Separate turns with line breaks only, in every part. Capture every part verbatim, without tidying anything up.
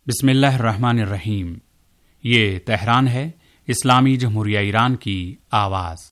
बिस्मिल्लाहिर्रहमानिर्रहीम। ये तेहरान है, इस्लामी जमहूरिया ईरान की आवाज़।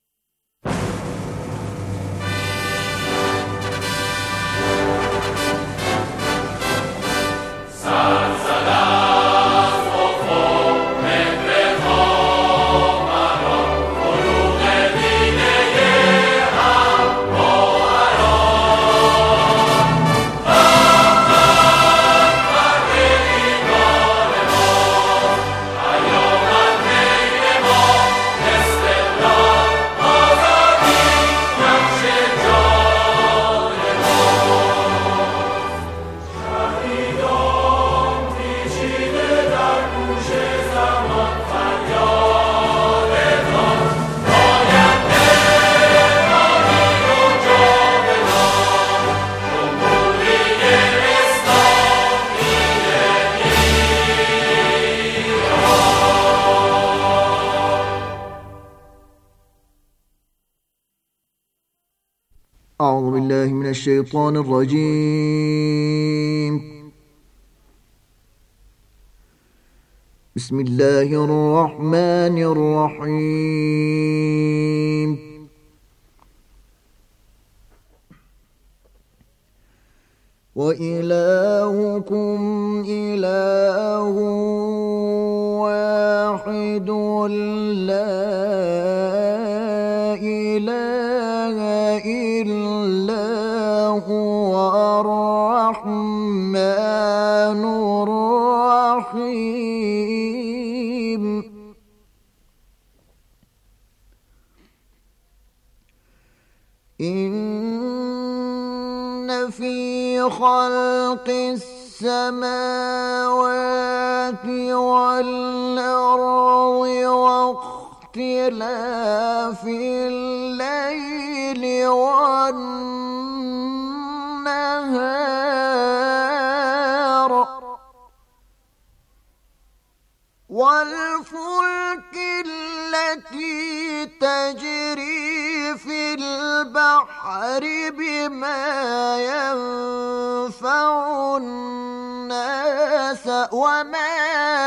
أعوذ بالله من الشيطان الرجيم. بسم الله الرحمن الرحيم. وإلهكم إله واحد لا إله إلا هو الرحمن الرحيم. إن في خلق السماوات والأرض واختلاف الليل والنهار والفلك التي تجري في البحر بما ينفع الناس وما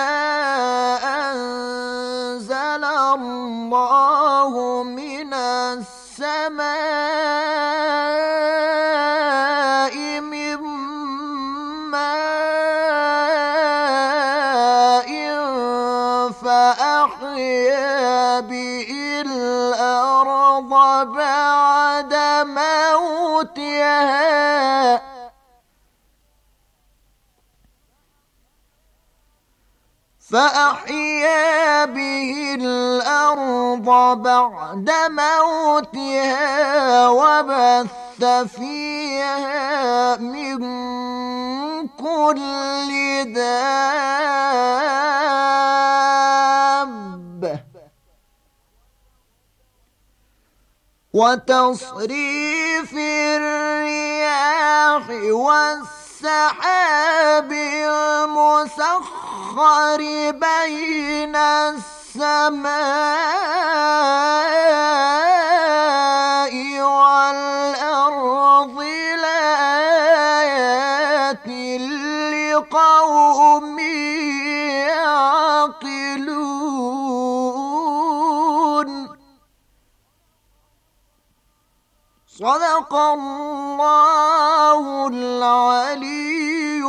أنزل الله من السماء من ماء فأحيا به الأرض بعد موتها فأحيا به الأرض بعد موتها وبث فيها من كل دابة وتصريف الرياح والسحاب المسخر بين السماء والأرض لآيات لقوم يعقلون. صدق الله العلي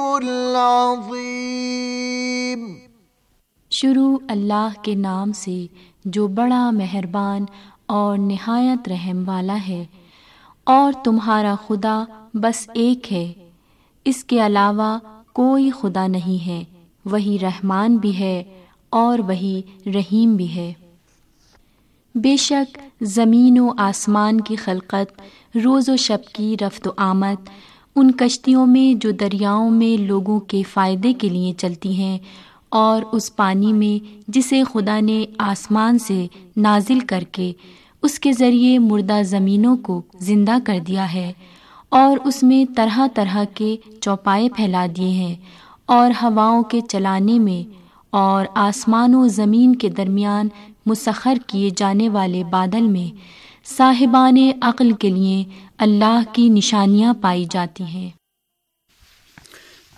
العظيم.
शुरू अल्लाह के नाम से जो बड़ा मेहरबान और निहायत रहम वाला है। और तुम्हारा खुदा बस एक है, इसके अलावा कोई खुदा नहीं है। वही रहमान भी है और वही रहीम भी है। बेशक ज़मीन व आसमान की खलकत, रोज़ व शब की रफ्त व आमद, उन कश्तियों में जो दरियाओं में लोगों के फ़ायदे के लिए चलती हैं, और उस पानी में जिसे खुदा ने आसमान से नाजिल करके उसके ज़रिए मुर्दा ज़मीनों को ज़िंदा कर दिया है, और उसमें तरह तरह के चौपाए फैला दिए हैं, और हवाओं के चलाने में और आसमान व ज़मीन के दरमियान मुसख्खर किए जाने वाले बादल में साहिबाने अक्ल के लिए अल्लाह की निशानियाँ पाई जाती हैं।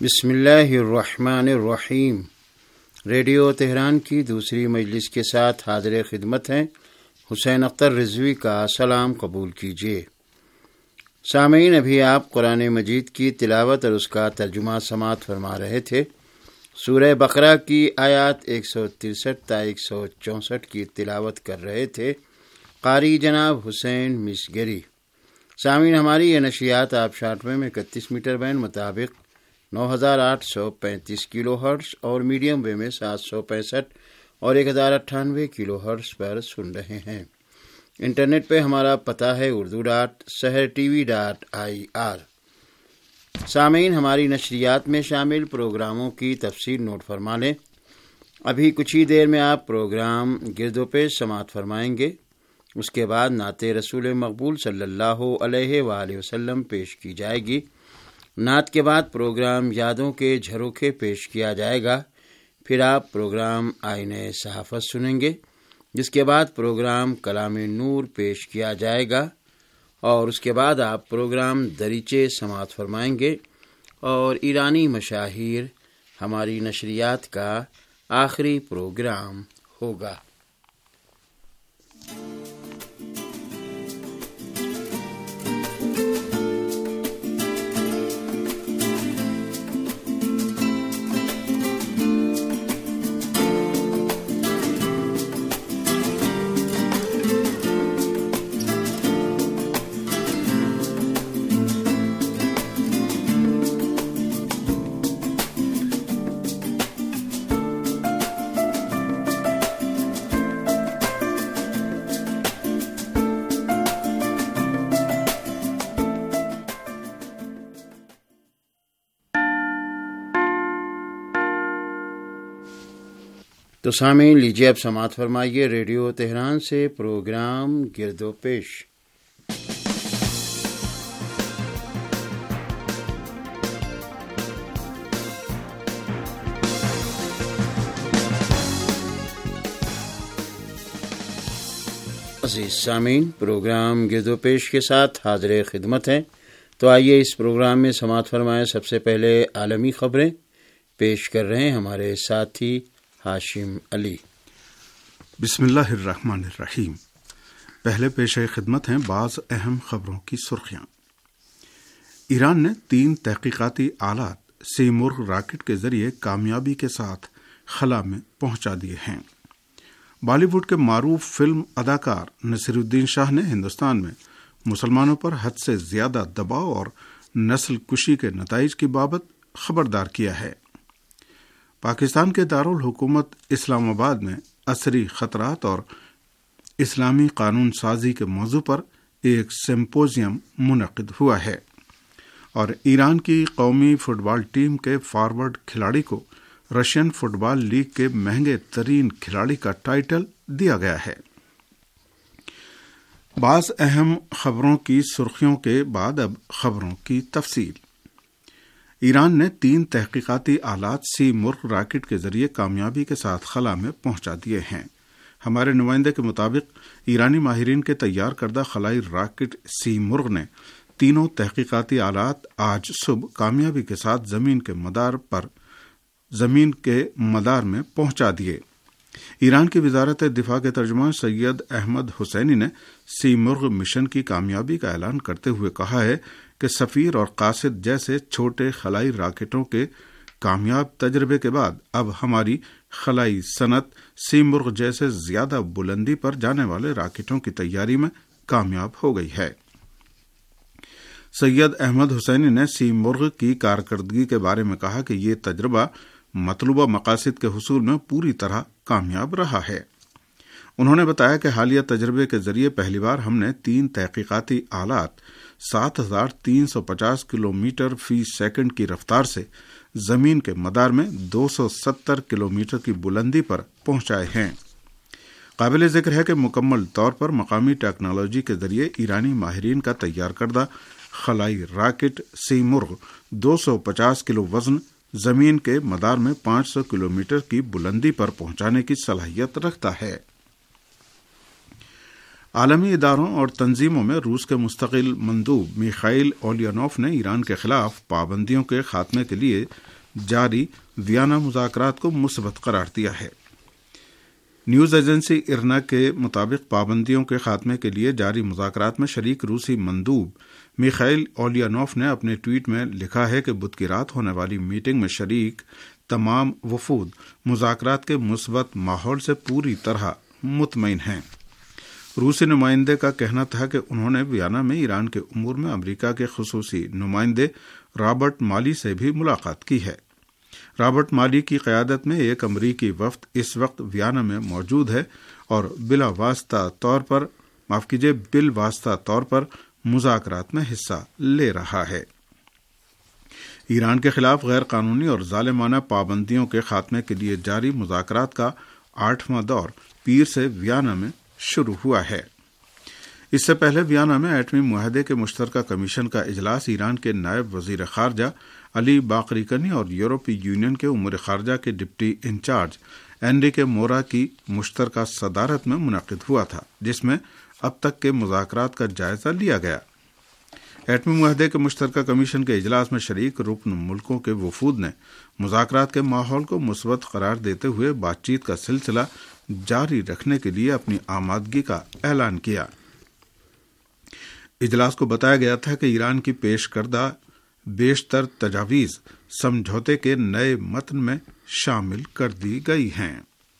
بسم اللہ الرحمن الرحیم۔ ریڈیو تہران کی دوسری مجلس کے ساتھ حاضر خدمت ہیں حسین اختر رضوی کا سلام قبول کیجیے۔ سامعین، ابھی آپ قرآن مجید کی تلاوت اور اس کا ترجمہ سماعت فرما رہے تھے۔ سورہ بقرہ کی آیات ایک سو ترسٹھ تا ایک سو چونسٹھ کی تلاوت کر رہے تھے قاری جناب حسین مصگری۔ سامعین، ہماری یہ نشریات آپ شارٹ ویو میں اکتیس میٹر بینڈ مطابق نو ہزار آٹھ سو پینتیس کلو ہرٹز اور میڈیم ویو میں سات سو پینسٹھ اور ایک ہزار اٹھانوے کلو ہرٹز پر سن رہے ہیں۔ انٹرنیٹ پہ ہمارا پتہ ہے Urdu dot Sahar T V dot I R. سامعین، ہماری نشریات میں شامل پروگراموں کی تفصیل نوٹ فرما لیں۔ ابھی کچھ ہی دیر میں آپ پروگرام گرد و پیش سماعت فرمائیں گے۔ اس کے بعد نعت رسول مقبول صلی اللہ علیہ وآلہ وسلم پیش کی جائے گی۔ نعت کے بعد پروگرام یادوں کے جھروکے پیش کیا جائے گا۔ پھر آپ پروگرام آئینہ صحافت سنیں گے، جس کے بعد پروگرام کلام نور پیش کیا جائے گا، اور اس کے بعد آپ پروگرام دریچے سماعت فرمائیں گے، اور ایرانی مشاہیر ہماری نشریات کا آخری پروگرام ہوگا۔ تو سامعین، لیجیے اب سماعت فرمائیے ریڈیو تہران سے پروگرام گرد و پیش۔ عزیز سامعین، پروگرام گرد و پیش کے ساتھ حاضر خدمت ہیں۔ تو آئیے اس پروگرام میں سماعت فرمائیں سب سے پہلے عالمی خبریں۔ پیش کر رہے ہیں ہمارے ساتھی ہاشم علی۔
بسم اللہ الرحمن الرحیم۔ پہلے پیش خدمت ہیں بعض اہم خبروں کی سرخیاں۔ ایران نے تین تحقیقاتی آلات سیمرغ راکٹ کے ذریعے کامیابی کے ساتھ خلا میں پہنچا دیے ہیں۔ بالی ووڈ کے معروف فلم اداکار نصیر الدین شاہ نے ہندوستان میں مسلمانوں پر حد سے زیادہ دباؤ اور نسل کشی کے نتائج کی بابت خبردار کیا ہے۔ پاکستان کے دارالحکومت اسلام آباد میں عصری خطرات اور اسلامی قانون سازی کے موضوع پر ایک سمپوزیم منعقد ہوا ہے، اور ایران کی قومی فٹ بال ٹیم کے فارورڈ کھلاڑی کو رشین فٹ بال لیگ کے مہنگے ترین کھلاڑی کا ٹائٹل دیا گیا ہے۔ بعض اہم خبروں کی سرخیوں کے بعد اب خبروں کی تفصیل۔ ایران نے تین تحقیقاتی آلات سی مرغ راکٹ کے ذریعے کامیابی کے ساتھ خلا میں پہنچا دیے ہیں۔ ہمارے نمائندے کے مطابق ایرانی ماہرین کے تیار کردہ خلائی راکٹ سی مرغ نے تینوں تحقیقاتی آلات آج صبح کامیابی کے ساتھ زمین کے مدار پر زمین کے مدار میں پہنچا دیے۔ ایران کی وزارت دفاع کے ترجمان سید احمد حسینی نے سی مرغ مشن کی کامیابی کا اعلان کرتے ہوئے کہا ہے کہ سفیر اور قاصد جیسے چھوٹے خلائی راکٹوں کے کامیاب تجربے کے بعد اب ہماری خلائی صنعت سی مرغ جیسے زیادہ بلندی پر جانے والے راکٹوں کی تیاری میں کامیاب ہو گئی ہے۔ سید احمد حسینی نے سی مرغ کی کارکردگی کے بارے میں کہا کہ یہ تجربہ مطلوبہ مقاصد کے حصول میں پوری طرح کامیاب رہا ہے۔ انہوں نے بتایا کہ حالیہ تجربے کے ذریعے پہلی بار ہم نے تین تحقیقاتی آلات سات ہزار تین سو پچاس کلو میٹر فی سیکنڈ کی رفتار سے زمین کے مدار میں دو سو ستر کلو میٹر کی بلندی پر پہنچائے ہیں۔ قابل ذکر ہے کہ مکمل طور پر مقامی ٹیکنالوجی کے ذریعے ایرانی ماہرین کا تیار کردہ خلائی راکٹ سی مرغ دو سو پچاس کلو وزن زمین کے مدار میں پانچ سو کلو میٹر کی بلندی پر پہنچانے کی صلاحیت رکھتا ہے۔ عالمی اداروں اور تنظیموں میں روس کے مستقل مندوب میخائیل اولینوف نے ایران کے خلاف پابندیوں کے خاتمے کے لیے جاری ویانا مذاکرات کو مثبت قرار دیا ہے۔ نیوز ایجنسی ارنا کے مطابق پابندیوں کے خاتمے کے لیے جاری مذاکرات میں شریک روسی مندوب میخائیل اولینوف نے اپنے ٹویٹ میں لکھا ہے کہ بدھ کی رات ہونے والی میٹنگ میں شریک تمام وفود مذاکرات کے مثبت ماحول سے پوری طرح مطمئن ہیں۔ روسی نمائندے کا کہنا تھا کہ انہوں نے ویانا میں ایران کے امور میں امریکہ کے خصوصی نمائندے رابرٹ مالی سے بھی ملاقات کی ہے۔ رابرٹ مالی کی قیادت میں ایک امریکی وفد اس وقت ویانا میں موجود ہے اور بلا واسطہ طور پر معاف کیجیے بال واسطہ طور پر مذاکرات میں حصہ لے رہا ہے۔ ایران کے خلاف غیر قانونی اور ظالمانہ پابندیوں کے خاتمے کے لیے جاری مذاکرات کا آٹھواں دور پیر سے ویانا میں شروع ہوا ہے۔ اس سے پہلے ویانا میں ایٹمی معاہدے کے مشترکہ کمیشن کا اجلاس ایران کے نائب وزیر خارجہ علی باقری کنی اور یورپی یونین کے امور خارجہ کے ڈپٹی انچارج اینریکے مورا کی مشترکہ صدارت میں منعقد ہوا تھا، جس میں اب تک کے مذاکرات کا جائزہ لیا گیا۔ ایٹمی معاہدے کے مشترکہ کمیشن کے اجلاس میں شریک رکن ملکوں کے وفود نے مذاکرات کے ماحول کو مثبت قرار دیتے ہوئے بات چیت کا سلسلہ جاری رکھنے کے لیے اپنی آمادگی کا اعلان کیا۔ اجلاس کو بتایا گیا تھا کہ ایران کی پیش کردہ بیشتر تجاویز سمجھوتے کے نئے متن میں شامل کر دی گئی ہیں۔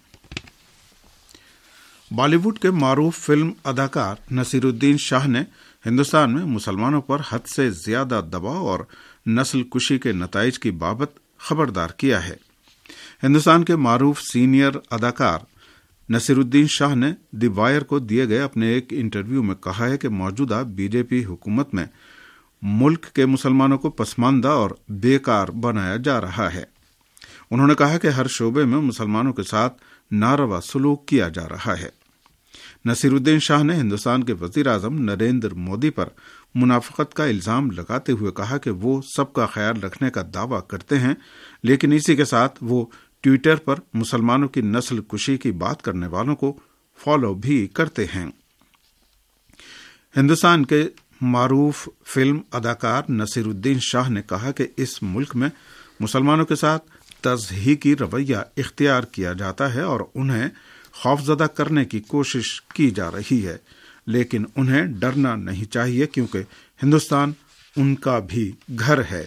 بالی ووڈ کے معروف فلم اداکار نصیر الدین شاہ نے ہندوستان میں مسلمانوں پر حد سے زیادہ دباؤ اور نسل کشی کے نتائج کی بابت خبردار کیا ہے۔ ہندوستان کے معروف سینئر اداکار نصیر الدین شاہ نے دی وائر کو دیے گئے اپنے ایک انٹرویو میں کہا ہے کہ موجودہ بی جے پی حکومت میں ملک کے مسلمانوں کو پسماندہ اور بیکار بنایا جا رہا ہے۔ انہوں نے کہا کہ ہر شعبے میں مسلمانوں کے ساتھ ناروا سلوک کیا جا رہا ہے۔ نصیر الدین شاہ نے ہندوستان کے وزیر اعظم نریندر مودی پر منافقت کا الزام لگاتے ہوئے کہا کہ وہ سب کا خیال رکھنے کا دعویٰ کرتے ہیں، لیکن اسی کے ساتھ وہ ٹویٹر پر مسلمانوں کی نسل کشی کی بات کرنے والوں کو فالو بھی کرتے ہیں۔ ہندوستان کے معروف فلم اداکار نصیر الدین شاہ نے کہا کہ اس ملک میں مسلمانوں کے ساتھ تضحیکی رویہ اختیار کیا جاتا ہے اور انہیں خوفزدہ کرنے کی کوشش کی جا رہی ہے، لیکن انہیں ڈرنا نہیں چاہیے کیونکہ ہندوستان ان کا بھی گھر ہے۔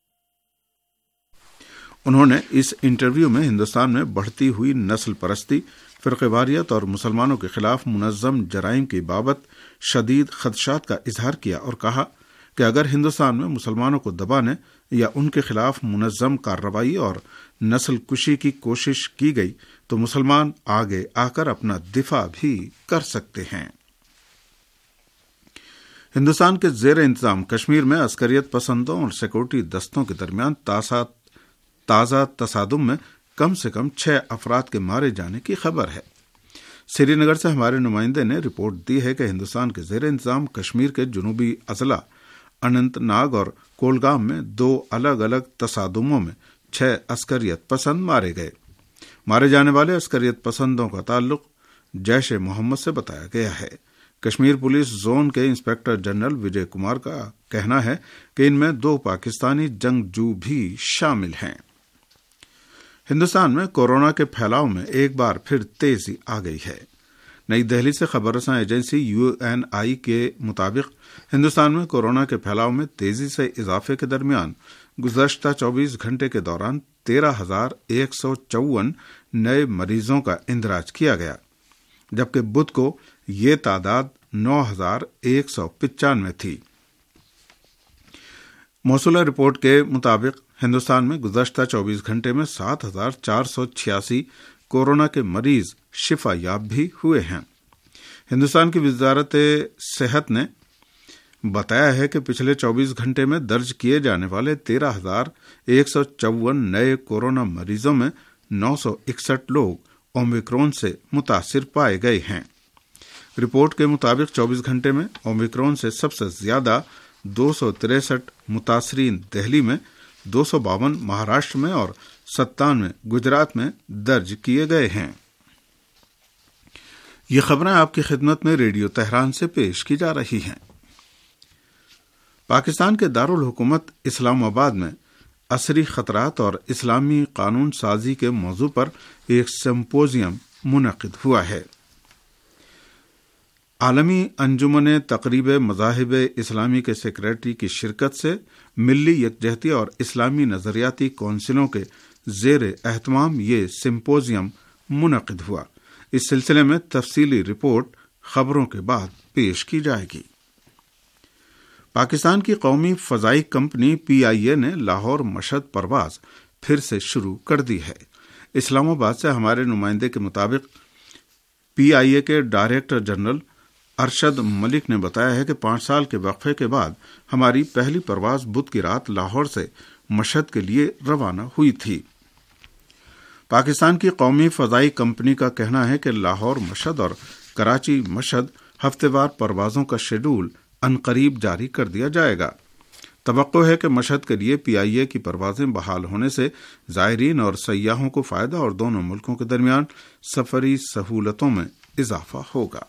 انہوں نے اس انٹرویو میں ہندوستان میں بڑھتی ہوئی نسل پرستی، فرقہ واریت اور مسلمانوں کے خلاف منظم جرائم کی بابت شدید خدشات کا اظہار کیا اور کہا کہ اگر ہندوستان میں مسلمانوں کو دبانے یا ان کے خلاف منظم کارروائی اور نسل کشی کی کوشش کی گئی تو مسلمان آگے آ کر اپنا دفاع بھی کر سکتے ہیں۔ ہندوستان کے زیر انتظام کشمیر میں عسکریت پسندوں اور سیکورٹی دستوں کے درمیان تازہ تصادم میں کم سے کم چھ افراد کے مارے جانے کی خبر ہے۔ سری نگر سے ہمارے نمائندے نے رپورٹ دی ہے کہ ہندوستان کے زیر انتظام کشمیر کے جنوبی اضلاع اننت ناگ اور کولگام میں دو الگ الگ تصادموں میں چھ عسکریت پسند مارے گئے۔ مارے جانے والے عسکریت پسندوں کا تعلق جیش محمد سے بتایا گیا ہے۔ کشمیر پولیس زون کے انسپکٹر جنرل وجے کمار کا کہنا ہے کہ ان میں دو پاکستانی جنگجو بھی شامل ہیں۔ ہندوستان میں کورونا کے پھیلاؤ میں ایک بار پھر تیزی آ گئی ہے۔ نئی دہلی سے خبر رساں ایجنسی یو این آئی کے مطابق ہندوستان میں کورونا کے پھیلاؤ میں تیزی سے اضافے کے درمیان گزشتہ چوبیس گھنٹے کے دوران تیرہ ہزار ایک سو چون نئے مریضوں کا اندراج کیا گیا، جبکہ بدھ کو یہ تعداد نو ہزار ایک سو پچانوے تھی۔ موصولہ رپورٹ کے مطابق ہندوستان میں گزشتہ چوبیس گھنٹے میں سات ہزار چار سو چھیاسی کورونا کے مریض شفا یاب بھی ہوئے ہیں۔ ہندوستان کی وزارت صحت نے بتایا ہے کہ پچھلے چوبیس گھنٹے میں درج کیے جانے والے تیرہ ہزار ایک سو چون نئے کورونا مریضوں میں نو سو اکسٹھ لوگ اومیکرون سے متاثر پائے گئے ہیں۔ رپورٹ کے مطابق چوبیس گھنٹے میں اومیکرون سے سب سے زیادہ دو سو تریسٹھ متاثرین دہلی میں، دو سو باون مہاراشٹر میں اور ستانوے گجرات میں درج کیے گئے ہیں۔ یہ خبریں آپ کی خدمت میں ریڈیو تہران سے پیش کی جا رہی ہیں۔ پاکستان کے دارالحکومت اسلام آباد میں عصری خطرات اور اسلامی قانون سازی کے موضوع پر ایک سمپوزیم منعقد ہوا ہے۔ عالمی انجمن تقریب مذاہب اسلامی کے سیکریٹری کی شرکت سے ملی یکجہتی اور اسلامی نظریاتی کونسلوں کے زیر اہتمام یہ سمپوزیم منعقد ہوا۔ اس سلسلے میں تفصیلی رپورٹ خبروں کے بعد پیش کی جائے گی۔ پاکستان کی قومی فضائی کمپنی پی آئی اے نے لاہور مشہد پرواز پھر سے شروع کر دی ہے۔ اسلام آباد سے ہمارے نمائندے کے مطابق پی آئی اے کے ڈائریکٹر جنرل ارشد ملک نے بتایا ہے کہ پانچ سال کے وقفے کے بعد ہماری پہلی پرواز بدھ کی رات لاہور سے مشہد کے لیے روانہ ہوئی تھی۔ پاکستان کی قومی فضائی کمپنی کا کہنا ہے کہ لاہور مشہد اور کراچی مشہد ہفتے وار پروازوں کا شیڈول عنقریب جاری کر دیا جائے گا۔ توقع ہے کہ مشہد کے لیے پی آئی اے کی پروازیں بحال ہونے سے زائرین اور سیاحوں کو فائدہ اور دونوں ملکوں کے درمیان سفری سہولتوں میں اضافہ ہوگا۔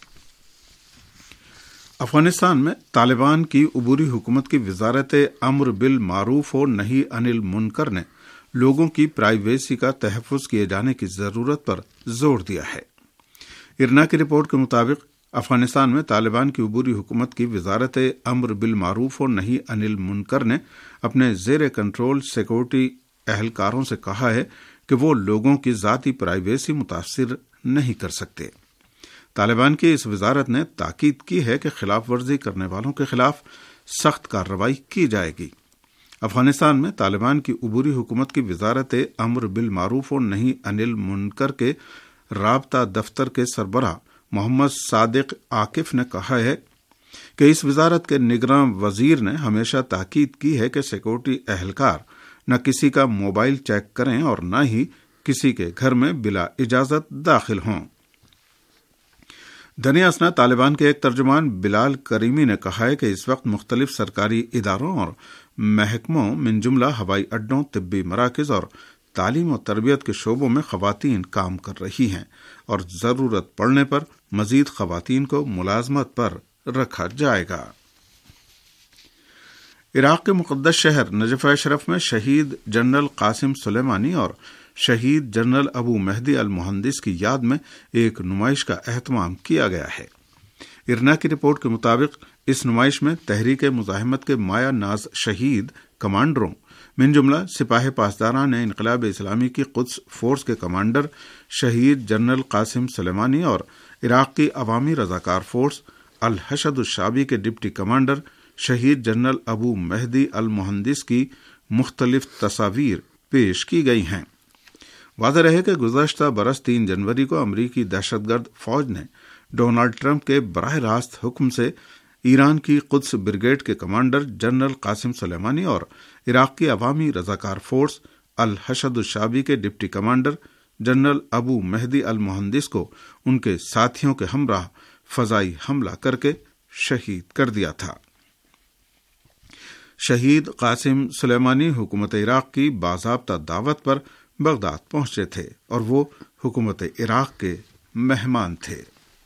افغانستان میں طالبان کی عبوری حکومت کی وزارت امر بالمعروف و نہی عن المنکر نے لوگوں کی پرائیویسی کا تحفظ کیے جانے کی ضرورت پر زور دیا ہے۔ ارنا کی رپورٹ کے مطابق افغانستان میں طالبان کی عبوری حکومت کی وزارت امر بالمعروف و نہی عن المنکر نے اپنے زیر کنٹرول سیکورٹی اہلکاروں سے کہا ہے کہ وہ لوگوں کی ذاتی پرائیویسی متاثر نہیں کر سکتے۔ طالبان کی اس وزارت نے تاکید کی ہے کہ خلاف ورزی کرنے والوں کے خلاف سخت کارروائی کی جائے گی۔ افغانستان میں طالبان کی عبوری حکومت کی وزارت امر بالمعروف و نہی عن المنکر کے رابطہ دفتر کے سربراہ محمد صادق عاکف نے کہا ہے کہ اس وزارت کے نگراں وزیر نے ہمیشہ تاکید کی ہے کہ سیکورٹی اہلکار نہ کسی کا موبائل چیک کریں اور نہ ہی کسی کے گھر میں بلا اجازت داخل ہوں۔ دنیا اسنا طالبان کے ایک ترجمان بلال کریمی نے کہا ہے کہ اس وقت مختلف سرکاری اداروں اور محکموں من جملہ ہوائی اڈوں، طبی مراکز اور تعلیم و تربیت کے شعبوں میں خواتین کام کر رہی ہیں اور ضرورت پڑنے پر مزید خواتین کو ملازمت پر رکھا جائے گا۔ عراق کے مقدس شہر نجف اشرف میں شہید جنرل قاسم سلیمانی اور شہید جنرل ابو مہدی المہندس کی یاد میں ایک نمائش کا اہتمام کیا گیا ہے۔ ارنا کی رپورٹ کے مطابق اس نمائش میں تحریک مزاحمت کے مایا ناز شہید کمانڈروں من جملہ سپاہ پاسداران انقلاب اسلامی کی قدس فورس کے کمانڈر شہید جنرل قاسم سلیمانی اور عراق کی عوامی رضاکار فورس الحشد الشعبی کے ڈپٹی کمانڈر شہید جنرل ابو مہدی المہندس کی مختلف تصاویر پیش کی گئی ہیں۔ واضح رہے کہ گزشتہ برس تین جنوری کو امریکی دہشت گرد فوج نے ڈونلڈ ٹرمپ کے براہ راست حکم سے ایران کی قدس بریگیڈ کے کمانڈر جنرل قاسم سلیمانی اور عراق کی عوامی رضاکار فورس الحشد الشعبی کے ڈپٹی کمانڈر جنرل ابو مہدی المہندس کو ان کے ساتھیوں کے ہمراہ فضائی حملہ کر کے شہید کر دیا تھا۔ شہید قاسم سلیمانی حکومت عراق کی باضابطہ دعوت پر بغداد پہنچے تھے اور وہ حکومت عراق کے مہمان تھے۔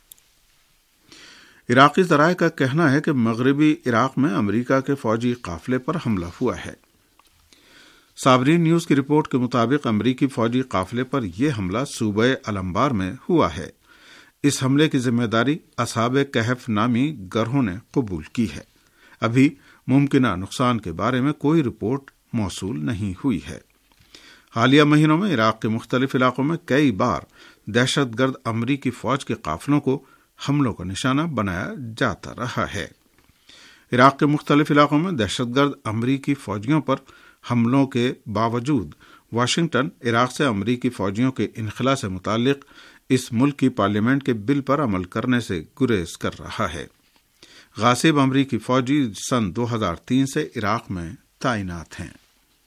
عراقی ذرائع کا کہنا ہے کہ مغربی عراق میں امریکہ کے فوجی قافلے پر حملہ ہوا ہے۔ صابرین نیوز کی رپورٹ کے مطابق امریکی فوجی قافلے پر یہ حملہ صوبہ الانبار میں ہوا ہے۔ اس حملے کی ذمہ داری اصحاب کہف نامی گروہ نے قبول کی ہے۔ ابھی ممکنہ نقصان کے بارے میں کوئی رپورٹ موصول نہیں ہوئی ہے۔ حالیہ مہینوں میں عراق کے مختلف علاقوں میں کئی بار دہشت گرد امریکی فوج کے قافلوں کو حملوں کا نشانہ بنایا جاتا رہا ہے۔ عراق کے مختلف علاقوں میں دہشت گرد امریکی فوجیوں پر حملوں کے باوجود واشنگٹن عراق سے امریکی فوجیوں کے انخلا سے متعلق اس ملک کی پارلیمنٹ کے بل پر عمل کرنے سے گریز کر رہا ہے۔ غاصب امریکی فوجی سن دو ہزار تین سے عراق میں تعینات ہیں۔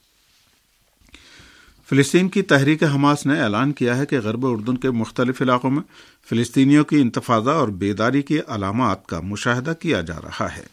فلسطین کی تحریک حماس نے اعلان کیا ہے کہ غرب اردن کے مختلف علاقوں میں فلسطینیوں کی انتفاضہ اور بیداری کی علامات کا مشاہدہ کیا جا رہا ہے۔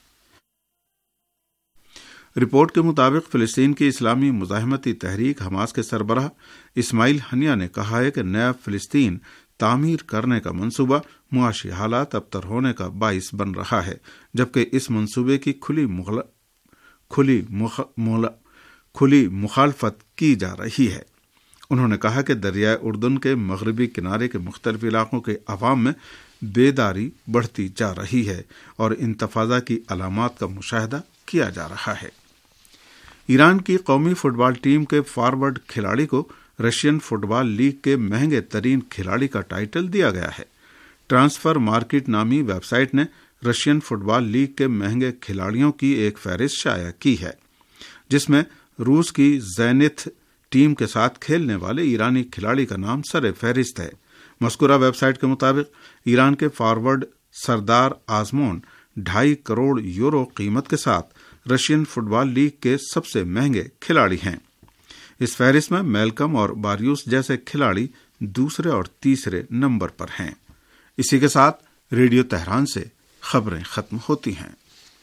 رپورٹ کے مطابق فلسطین کی اسلامی مزاحمتی تحریک حماس کے سربراہ اسماعیل ہنیہ نے کہا ہے کہ نیا فلسطین تعمیر کرنے کا منصوبہ معاشی حالات ابتر ہونے کا باعث بن رہا ہے، جبکہ اس منصوبے کی کھلی مغل... کھلی مخ... مول... کھلی مخالفت کی جا رہی ہے۔ انہوں نے کہا کہ دریائے اردن کے مغربی کنارے کے مختلف علاقوں کے عوام میں بیداری بڑھتی جا رہی ہے اور انتفاضہ کی علامات کا مشاہدہ کیا جا رہا ہے۔ ایران کی قومی فٹ بال ٹیم کے فارورڈ کھلاڑی کو رشین فٹ بال لیگ کے مہنگے ترین کھلاڑی کا ٹائٹل دیا گیا ہے۔ ٹرانسفر مارکیٹ نامی ویب سائٹ نے رشین فٹ بال لیگ کے مہنگے کھلاڑیوں کی ایک فہرست شائع کی ہے، جس میں روس کی زینت ٹیم کے ساتھ کھیلنے والے ایرانی کھلاڑی کا نام سر فہرست ہے۔ مذکورہ ویب سائٹ کے مطابق ایران کے فارورڈ سردار آزمون ڈھائی کروڑ یورو قیمت کے ساتھ رشین فٹ بال لیگ کے سب سے مہنگے کھلاڑی ہیں۔ اس فہرست میں میلکم اور باریوس جیسے کھلاڑی دوسرے اور تیسرے نمبر پر ہیں۔ اسی کے ساتھ ریڈیو تہران سے خبریں ختم ہوتی ہیں۔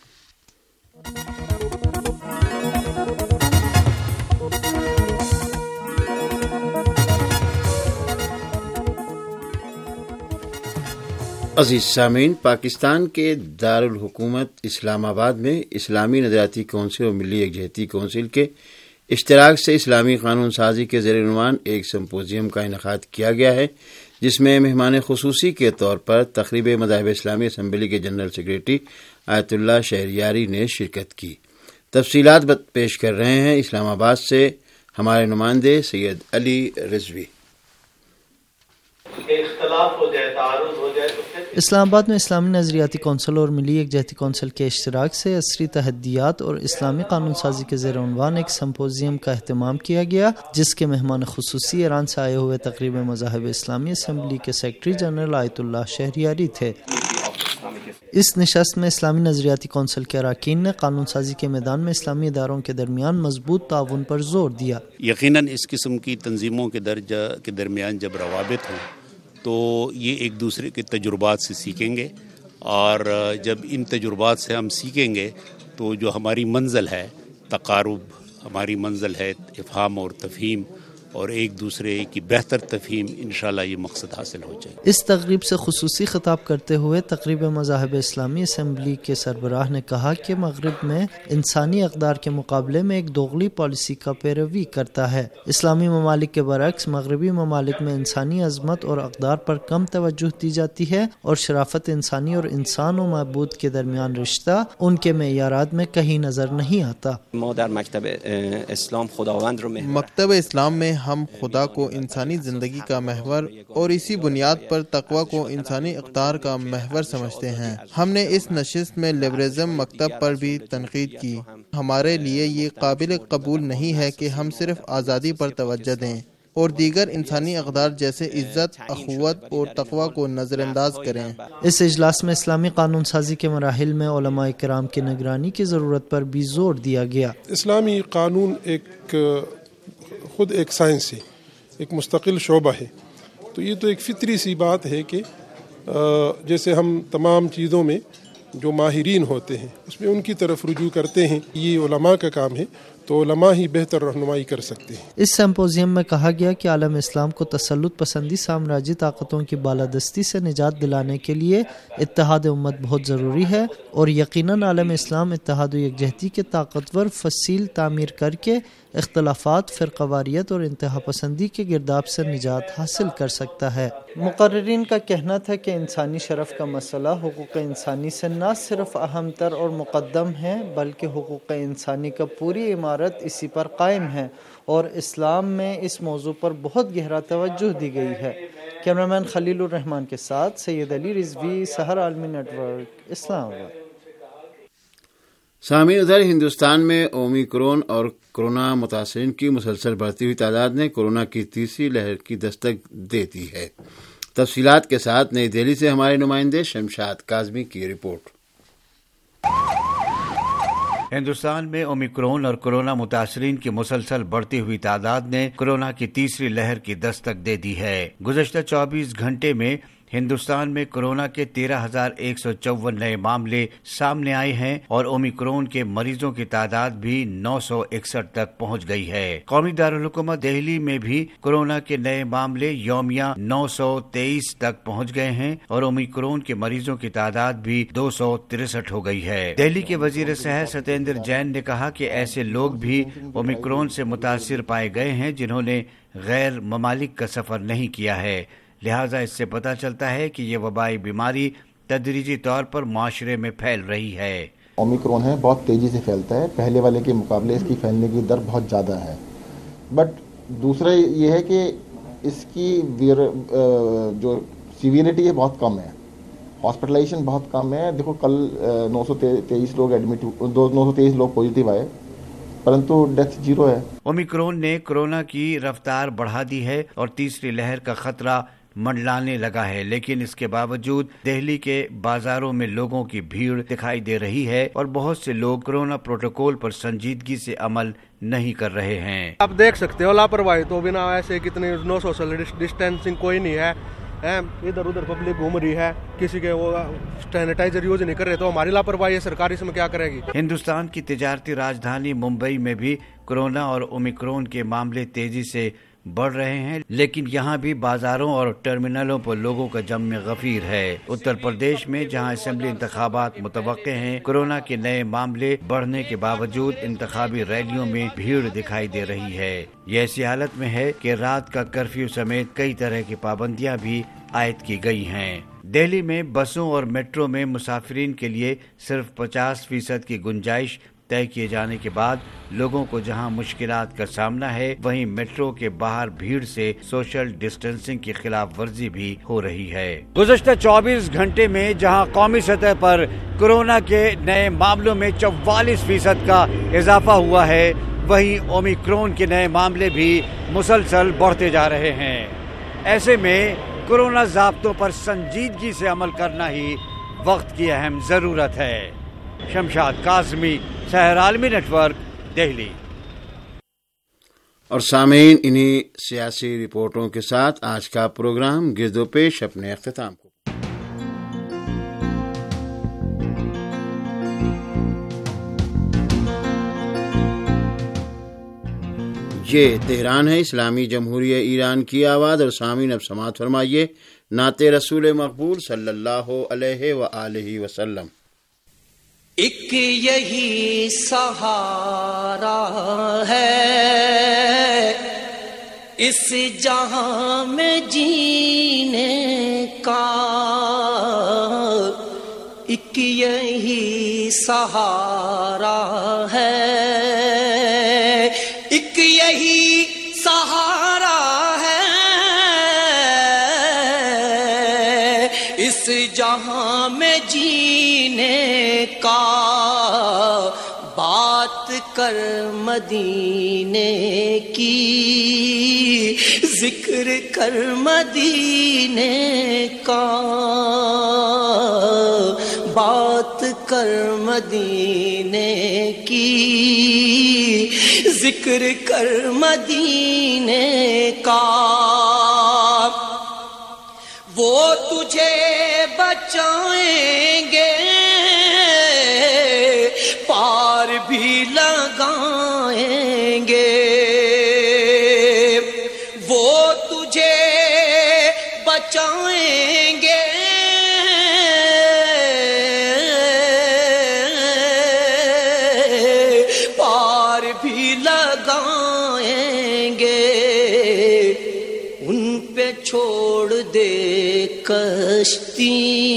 عزیز سامعین، پاکستان کے دارالحکومت اسلام آباد میں اسلامی نظریاتی کونسل اور ملی یکجہتی کونسل کے اشتراک سے اسلامی قانون سازی کے زیر عنوان ایک سمپوزیم کا انعقاد کیا گیا ہے، جس میں مہمان خصوصی کے طور پر تقریب مذاہب اسلامی اسمبلی کے جنرل سیکریٹری آیت اللہ شہریاری نے شرکت کی۔ تفصیلات پیش کر رہے ہیں اسلام آباد سے ہمارے نمائندے سید علی رضوی۔
اختلاف ہو جائے، تعارض ہو جائے تو
اسلام آباد میں اسلامی نظریاتی کونسل اور ملی یکجہتی کونسل کے اشتراک سے عصری تحدیات اور اسلامی قانون سازی کے زیر عنوان ایک سمپوزیم کا اہتمام کیا گیا، جس کے مہمان خصوصی ایران سے آئے ہوئے تقریب مذاہب اسلامی اسمبلی کے سیکرٹری جنرل آیت اللہ شہریاری تھے۔ اس نشست میں اسلامی نظریاتی کونسل کے اراکین نے قانون سازی کے میدان میں اسلامی اداروں کے درمیان مضبوط تعاون پر زور دیا۔
یقیناً اس قسم کی تنظیموں کے درجہ کے درمیان جب روابط ہوں تو یہ ایک دوسرے کے تجربات سے سیکھیں گے، اور جب ان تجربات سے ہم سیکھیں گے تو جو ہماری منزل ہے تقارب، ہماری منزل ہے افہام اور تفہیم اور ایک دوسرے کی بہتر تفہیم، انشاءاللہ یہ مقصد حاصل ہو جائے۔
اس تقریب سے خصوصی خطاب کرتے ہوئے تقریب مذاہب اسلامی اسمبلی کے سربراہ نے کہا کہ مغرب میں انسانی اقدار کے مقابلے میں ایک دوغلی پالیسی کا پیروی کرتا ہے۔ اسلامی ممالک کے برعکس مغربی ممالک میں انسانی عظمت اور اقدار پر کم توجہ دی جاتی ہے، اور شرافت انسانی اور انسان و معبود کے درمیان رشتہ ان کے معیارات میں کہیں نظر نہیں آتا۔
مکتب اسلام خداوند رو
مکتب اسلام میں ہم خدا کو انسانی زندگی کا محور اور اسی بنیاد پر تقوی کو انسانی اقدار کا محور سمجھتے ہیں۔ ہم نے اس نشست میں لیبرزم مکتب پر بھی تنقید کی۔ ہمارے لیے یہ قابل قبول نہیں ہے کہ ہم صرف آزادی پر توجہ دیں اور دیگر انسانی اقدار جیسے عزت، اخوت اور تقوی کو نظر انداز کریں۔
اس اجلاس میں اسلامی قانون سازی کے مراحل میں علماء کرام کی نگرانی کی ضرورت پر بھی زور دیا گیا۔
اسلامی قانون ایک خود ایک سائنس ہے، ایک مستقل شعبہ ہے، تو یہ تو ایک فطری سی بات ہے کہ جیسے ہم تمام چیزوں میں جو ماہرین ہوتے ہیں اس میں ان کی طرف رجوع کرتے ہیں، یہ علماء کا کام ہے، تو علماء ہی بہتر رہنمائی کر سکتے ہیں۔
اس سمپوزیم میں کہا گیا کہ عالم اسلام کو تسلط پسندی سامراجی طاقتوں کی بالادستی سے نجات دلانے کے لیے اتحاد امت بہت ضروری ہے، اور یقیناً عالم اسلام اتحاد و یکجہتی کے طاقتور فصیل تعمیر کر کے اختلافات، فرقہ واریت اور انتہا پسندی کے گرداب سے نجات حاصل کر سکتا ہے۔ مقررین کا کہنا تھا کہ انسانی شرف کا مسئلہ حقوق انسانی سے نہ صرف اہم تر اور مقدم ہے، بلکہ حقوق انسانی کا پوری عمارت اسی پر قائم ہے، اور اسلام میں اس موضوع پر بہت گہرا توجہ دی گئی ہے۔ کیمرامین خلیل الرحمان کے ساتھ سید علی رضوی، سحر عالمی نیٹ ورک، اسلام آباد۔
سامعین، ادھر ہندوستان میں اومیکرون اور کورونا متاثرین کی مسلسل بڑھتی ہوئی تعداد نے کورونا کی تیسری لہر کی دستک دے دی ہے۔ تفصیلات کے ساتھ نئی دہلی سے ہمارے نمائندے شمشاد کاظمی کی رپورٹ۔
ہندوستان میں اومیکرون اور کورونا متاثرین کی مسلسل بڑھتی ہوئی تعداد نے کورونا کی تیسری لہر کی دستک دے دی ہے۔ گزشتہ چوبیس گھنٹے میں ہندوستان میں کورونا کے تیرہ ہزار ایک سو چون نئے معاملے سامنے آئے ہیں اور اومیکرون کے مریضوں کی تعداد بھی نو سو اکسٹھ تک پہنچ گئی ہے۔ قومی دارالحکومت دہلی میں بھی کورونا کے نئے معاملے یومیہ نو سو تیئیس تک پہنچ گئے ہیں اور اومیکرون کے مریضوں کی تعداد بھی دو سو ترسٹھ ہو گئی ہے۔ دہلی کے وزیر صحت ستیندر جین نے کہا کہ ایسے لوگ بھی اومیکرون سے متاثر پائے گئے ہیں جنہوں نے غیر ممالک کا سفر نہیں کیا ہے، لہٰذا اس سے پتہ چلتا ہے کہ یہ وبائی بیماری تدریجی طور پر معاشرے میں پھیل رہی ہے۔
اومیکرون ہے بہت تیزی سے پھیلتا ہے، پہلے والے کے مقابلے اس کی پھیلنے کی در بہت زیادہ ہے، بٹ دوسرا یہ ہے کہ اس کی جو سیویرٹی ہے بہت کم ہے، ہاسپٹلائزیشن بہت کم ہے۔ دیکھو کل نو سو تیئیس لوگ ایڈمٹ دو نو سو تیئیس لوگ پازیٹیو آئے پرنتو ڈیتھ زیرو ہے۔
اومیکرون نے کورونا کی رفتار بڑھا دی ہے اور تیسری لہر کا خطرہ منڈلانے لگا ہے، لیکن اس کے باوجود دہلی کے بازاروں میں لوگوں کی بھیڑ دکھائی دے رہی ہے اور بہت سے لوگ کورونا پروٹوکول پر سنجیدگی سے عمل نہیں کر رہے ہیں۔
آپ دیکھ سکتے ہو لاپرواہی تو بنا ایسے کتنے نو سوشل ڈسٹینسنگ کوئی نہیں ہے، ادھر ادھر پبلک گھوم رہی ہے، کسی کے وہ سینیٹائزر یوز نہیں کر رہے، تو ہماری لاپرواہی ہے، سرکار اس میں کیا کرے گی؟
ہندوستان کی تجارتی راجدھانی ممبئی میں بھی کورونا اور اومیکرون کے معاملے تیزی سے بڑھ رہے ہیں، لیکن یہاں بھی بازاروں اور ٹرمینلوں پر لوگوں کا جم غفیر ہے۔ اتر پردیش میں جہاں اسمبلی انتخابات متوقع ہیں، کورونا کے نئے معاملے بڑھنے کے باوجود انتخابی ریلیوں میں بھیڑ دکھائی دے رہی ہے۔ یہ ایسی حالت میں ہے کہ رات کا کرفیو سمیت کئی طرح کی پابندیاں بھی عائد کی گئی ہیں۔ دہلی میں بسوں اور میٹرو میں مسافرین کے لیے صرف پچاس فیصد کی گنجائش طے کیے جانے کے بعد لوگوں کو جہاں مشکلات کا سامنا ہے، وہیں میٹرو کے باہر بھیڑ سے سوشل ڈسٹینسنگ کی خلاف ورزی بھی ہو رہی ہے۔ گزشتہ چوبیس گھنٹے میں جہاں قومی سطح پر کورونا کے نئے معاملوں میں چوالیس فیصد کا اضافہ ہوا ہے، وہیں اومیکرون کے نئے معاملے بھی مسلسل بڑھتے جا رہے ہیں۔ ایسے میں کورونا ضابطوں پر سنجیدگی سے عمل کرنا ہی وقت کی اہم ضرورت ہے۔ شمشاد قاسمی، سحر عالمی نیٹ ورک، دہلی۔
اور سامعین، انہی سیاسی رپورٹوں کے ساتھ آج کا پروگرام گرد و پیش اپنے اختتام کو۔ یہ تہران ہے، اسلامی جمہوریہ ایران کی آواز، اور سامعین اب سماعت فرمائیے نعت رسول مقبول صلی اللہ علیہ وآلہ وسلم۔
ایک یہی سہارا ہے اس جہاں میں جینے کا، ایک یہی سہارا ہے، ایک یہی سہارا ہے اس جہاں میں جینے کا، بات کر مدینے کی، ذکر کر مدینے کا، بات کر مدینے کی، ذکر کر مدینے کا، وہ تجھے بچائیں گے، پار بھی لگائیں گے، وہ تجھے بچائیں گے، پار بھی لگائیں گے، ان پہ چھوڑ دے کشتی،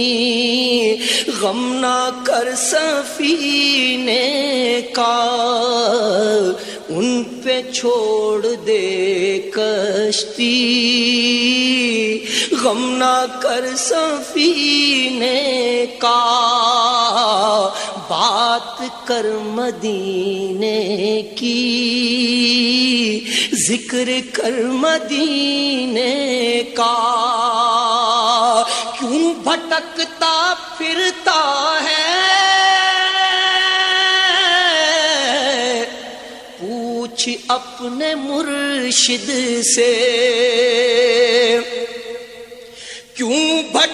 غم نہ کر سفینے کا، ان پہ چھوڑ دے کشتی، غم نہ کر سفینے کا، بات کر مدینے کی، ذکر کر مدینے کا، کیوں بھٹکتا پھرتا ہے، پوچھ اپنے مرشد سے، کیوں بھٹکتا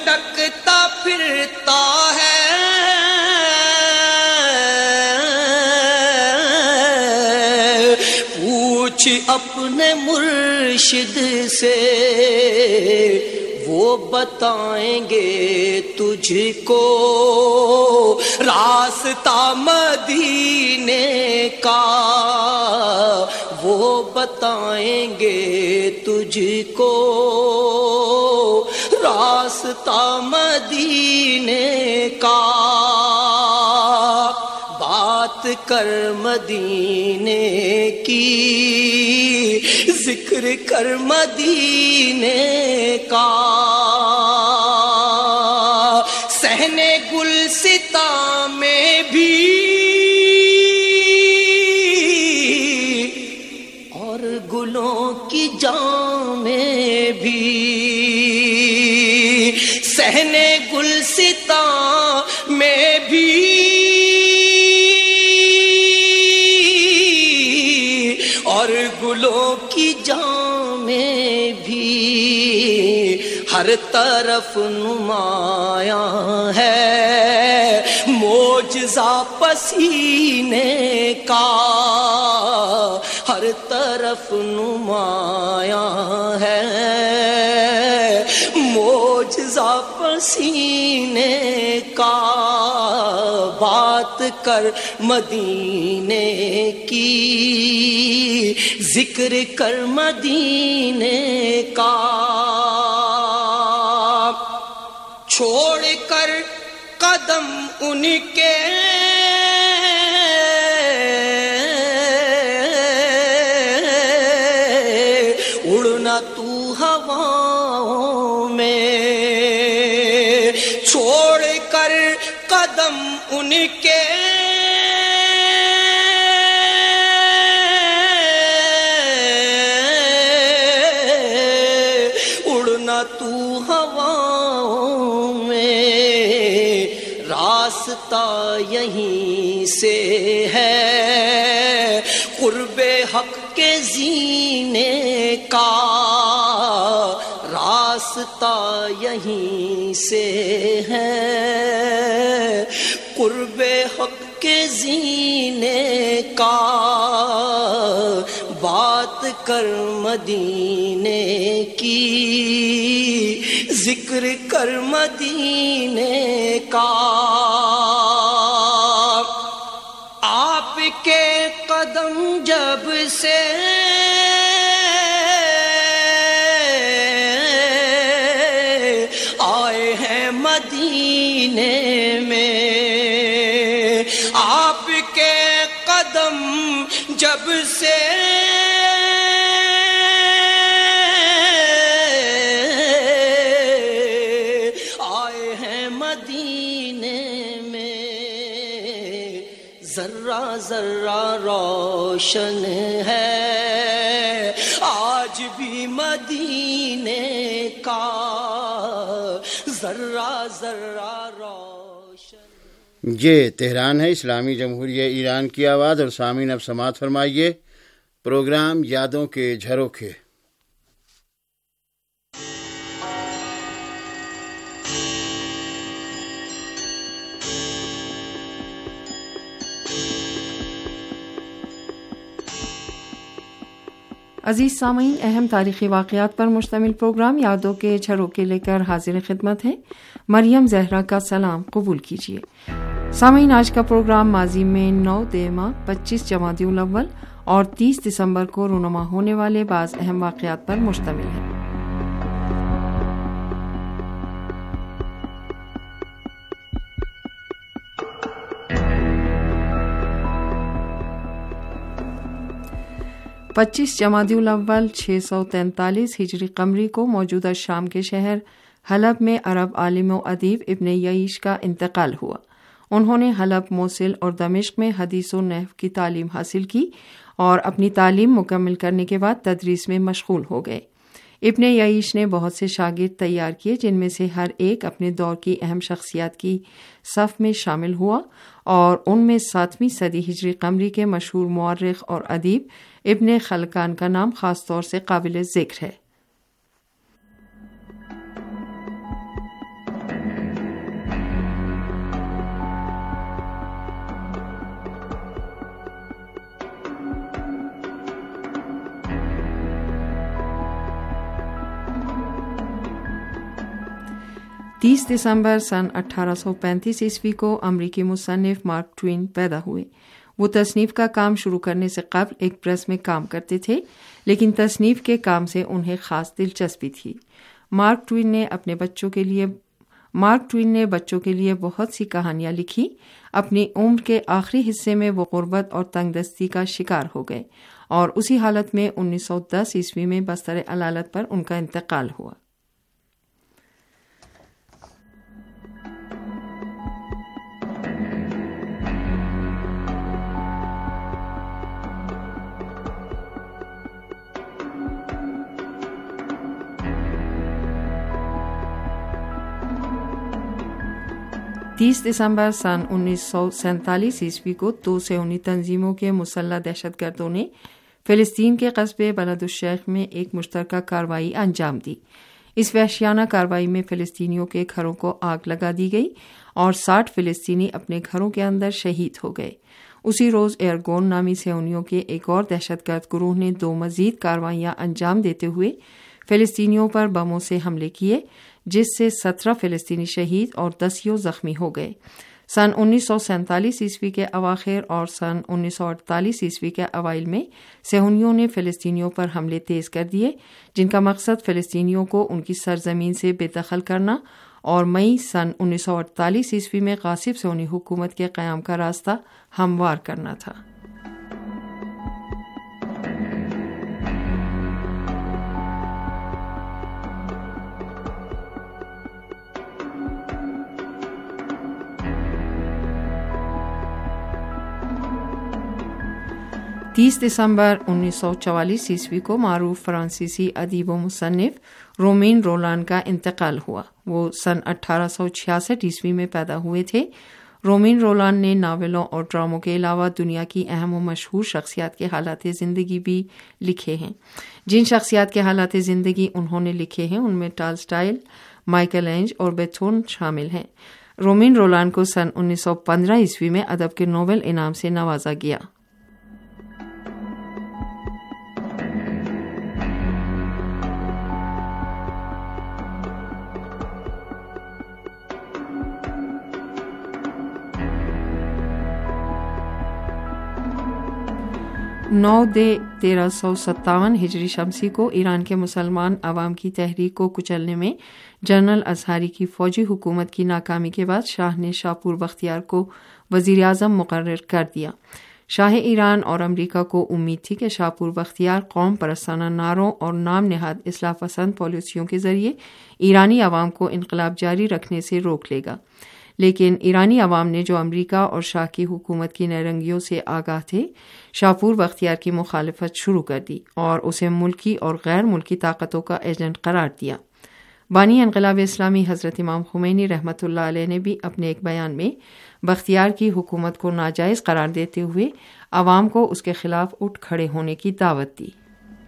پوچھ اپنے مرشد سے وہ بتائیں گے تجھ کو راستہ مدینے کا، وہ بتائیں گے تجھ کو راستہ مدینے کا۔ بات کر مدینے کی، ذکر کر مدینے کا، صحن گلستاں میں بھی اور گلوں کی جام میں بھی، صحن گلستاں میں بھی اور گلوں کی جام میں بھی، ہر طرف نمایاں ہے معجزہ پسینے کا، ہر طرف نمایاں ہے معجزہ پسینے کا۔ بات کر مدینے کی، ذکر کر مدینے کا، چھوڑ کر قدم ان کے اڑنا تو ہواؤں میں، چھوڑ کر قدم ان کے اڑنا تو ہواؤں میں، راستہ یہیں سے ہے قرب حق کے زینے کا، راستہ یہیں سے ہے قرب حق کے زینے کا۔ بات کر مدینے کی، ذکر کر مدینے کا، آپ کے قدم جب سے آئے ہیں مدینے میں، آپ کے قدم جب سے آئے ہیں مدینے میں، ذرہ ذرہ روشن ہے آج بھی مدینے کا، ذرہ ذرہ روشن۔
یہ تہران ہے، اسلامی جمہوریہ ایران کی آواز، اور سامعین اب سماعت فرمائیے پروگرام یادوں کے جھروکے۔
عزیز سامعین، اہم تاریخی واقعات پر مشتمل پروگرام یادوں کے جھروکے لے کر حاضر خدمت ہے۔ مریم زہرا کا سلام قبول کیجیے۔ سامعین، آج کا پروگرام ماضی میں نو دیما پچیس جمادی الاول اور تیس دسمبر کو رونما ہونے والے بعض اہم واقعات پر مشتمل ہے۔ پچیس جمادی الاول چھ سو تینتالیس ہجری قمری کو موجودہ شام کے شہر حلب میں عرب عالم و ادیب ابن یعیش کا انتقال ہوا۔ انہوں نے حلب، موصل اور دمشق میں حدیث و نحو کی تعلیم حاصل کی اور اپنی تعلیم مکمل کرنے کے بعد تدریس میں مشغول ہو گئے۔ ابن یعیش نے بہت سے شاگرد تیار کیے، جن میں سے ہر ایک اپنے دور کی اہم شخصیات کی صف میں شامل ہوا، اور ان میں ساتویں صدی ہجری قمری کے مشہور مورخ اور ادیب ابن خلکان کا نام خاص طور سے قابل ذکر ہے۔ تیس دسمبر سن اٹھارہ سو پینتیس عیسوی کو امریکی مصنف مارک ٹوین پیدا ہوئے۔ وہ تصنیف کا کام شروع کرنے سے قبل ایک پریس میں کام کرتے تھے، لیکن تصنیف کے کام سے انہیں خاص دلچسپی تھی۔ مارک ٹوین نے اپنے بچوں کے لیے مارک ٹوین نے بچوں کے لیے بہت سی کہانیاں لکھی۔ اپنی عمر کے آخری حصے میں وہ غربت اور تنگ دستی کا شکار ہو گئے اور اسی حالت میں انیس سو دس عیسوی میں بستر علالت پر ان کا انتقال ہوا۔ تیس دسمبر سن انیس سو سینتالیس عیسوی کو دو صہیونی تنظیموں کے مسلح دہشت گردوں نے فلسطین کے قصبے بلد الشیخ میں ایک مشترکہ کارروائی انجام دی۔ اس وحشیانہ کارروائی میں فلسطینیوں کے گھروں کو آگ لگا دی گئی اور ساٹھ فلسطینی اپنے گھروں کے اندر شہید ہو گئے۔ اسی روز ایئرگون نامی صہیونیوں کے ایک اور دہشت گرد گروہ نے دو مزید کارروائیاں انجام دیتے ہوئے فلسطینیوں پر بموں سے حملے کیے، جس سے سترہ فلسطینی شہید اور دسیوں زخمی ہو گئے۔ سن انیس سو سینتالیس عیسوی کے اواخر اور سن انیس سو اڑتالیس عیسوی کے اوائل میں صہیونیوں نے فلسطینیوں پر حملے تیز کر دیے، جن کا مقصد فلسطینیوں کو ان کی سرزمین سے بے دخل کرنا اور مئی سن انیس سو اڑتالیس عیسوی میں غاصب صہیونی حکومت کے قیام کا راستہ ہموار کرنا تھا۔ تیس دسمبر انیس سو چوالیس عیسوی کو معروف فرانسیسی ادیب و مصنف رومین رولان کا انتقال ہوا۔ وہ سن اٹھارہ سو چھیاسٹھ عیسوی میں پیدا ہوئے تھے۔ رومین رولان نے ناولوں اور ڈراموں کے علاوہ دنیا کی اہم و مشہور شخصیات کے حالات زندگی بھی لکھے ہیں۔ جن شخصیات کے حالات زندگی انہوں نے لکھے ہیں ان میں ٹالسٹائل، مائیکل اینج اور بیتھون شامل ہیں۔ رومین رولان کو سن انیس سو پندرہ عیسوی میں ادب کے نوبل انعام سے نوازا گیا۔ نو دے تیرہ سو ستاون ہجری شمسی کو ایران کے مسلمان عوام کی تحریک کو کچلنے میں جنرل ازہری کی فوجی حکومت کی ناکامی کے بعد شاہ نے شاپور بختیار کو وزیر اعظم مقرر کر دیا۔ شاہ ایران اور امریکہ کو امید تھی کہ شاپور بختیار قوم پرستانہ نعروں اور نام نہاد اصلاح پسند پالیسیوں کے ذریعے ایرانی عوام کو انقلاب جاری رکھنے سے روک لے گا، لیکن ایرانی عوام نے جو امریکہ اور شاہ کی حکومت کی نیرنگیوں سے آگاہ تھے، شاپور بختیار کی مخالفت شروع کر دی اور اسے ملکی اور غیر ملکی طاقتوں کا ایجنٹ قرار دیا۔ بانی انقلاب اسلامی حضرت امام خمینی رحمۃ اللہ علیہ نے بھی اپنے ایک بیان میں بختیار کی حکومت کو ناجائز قرار دیتے ہوئے عوام کو اس کے خلاف اٹھ کھڑے ہونے کی دعوت دی۔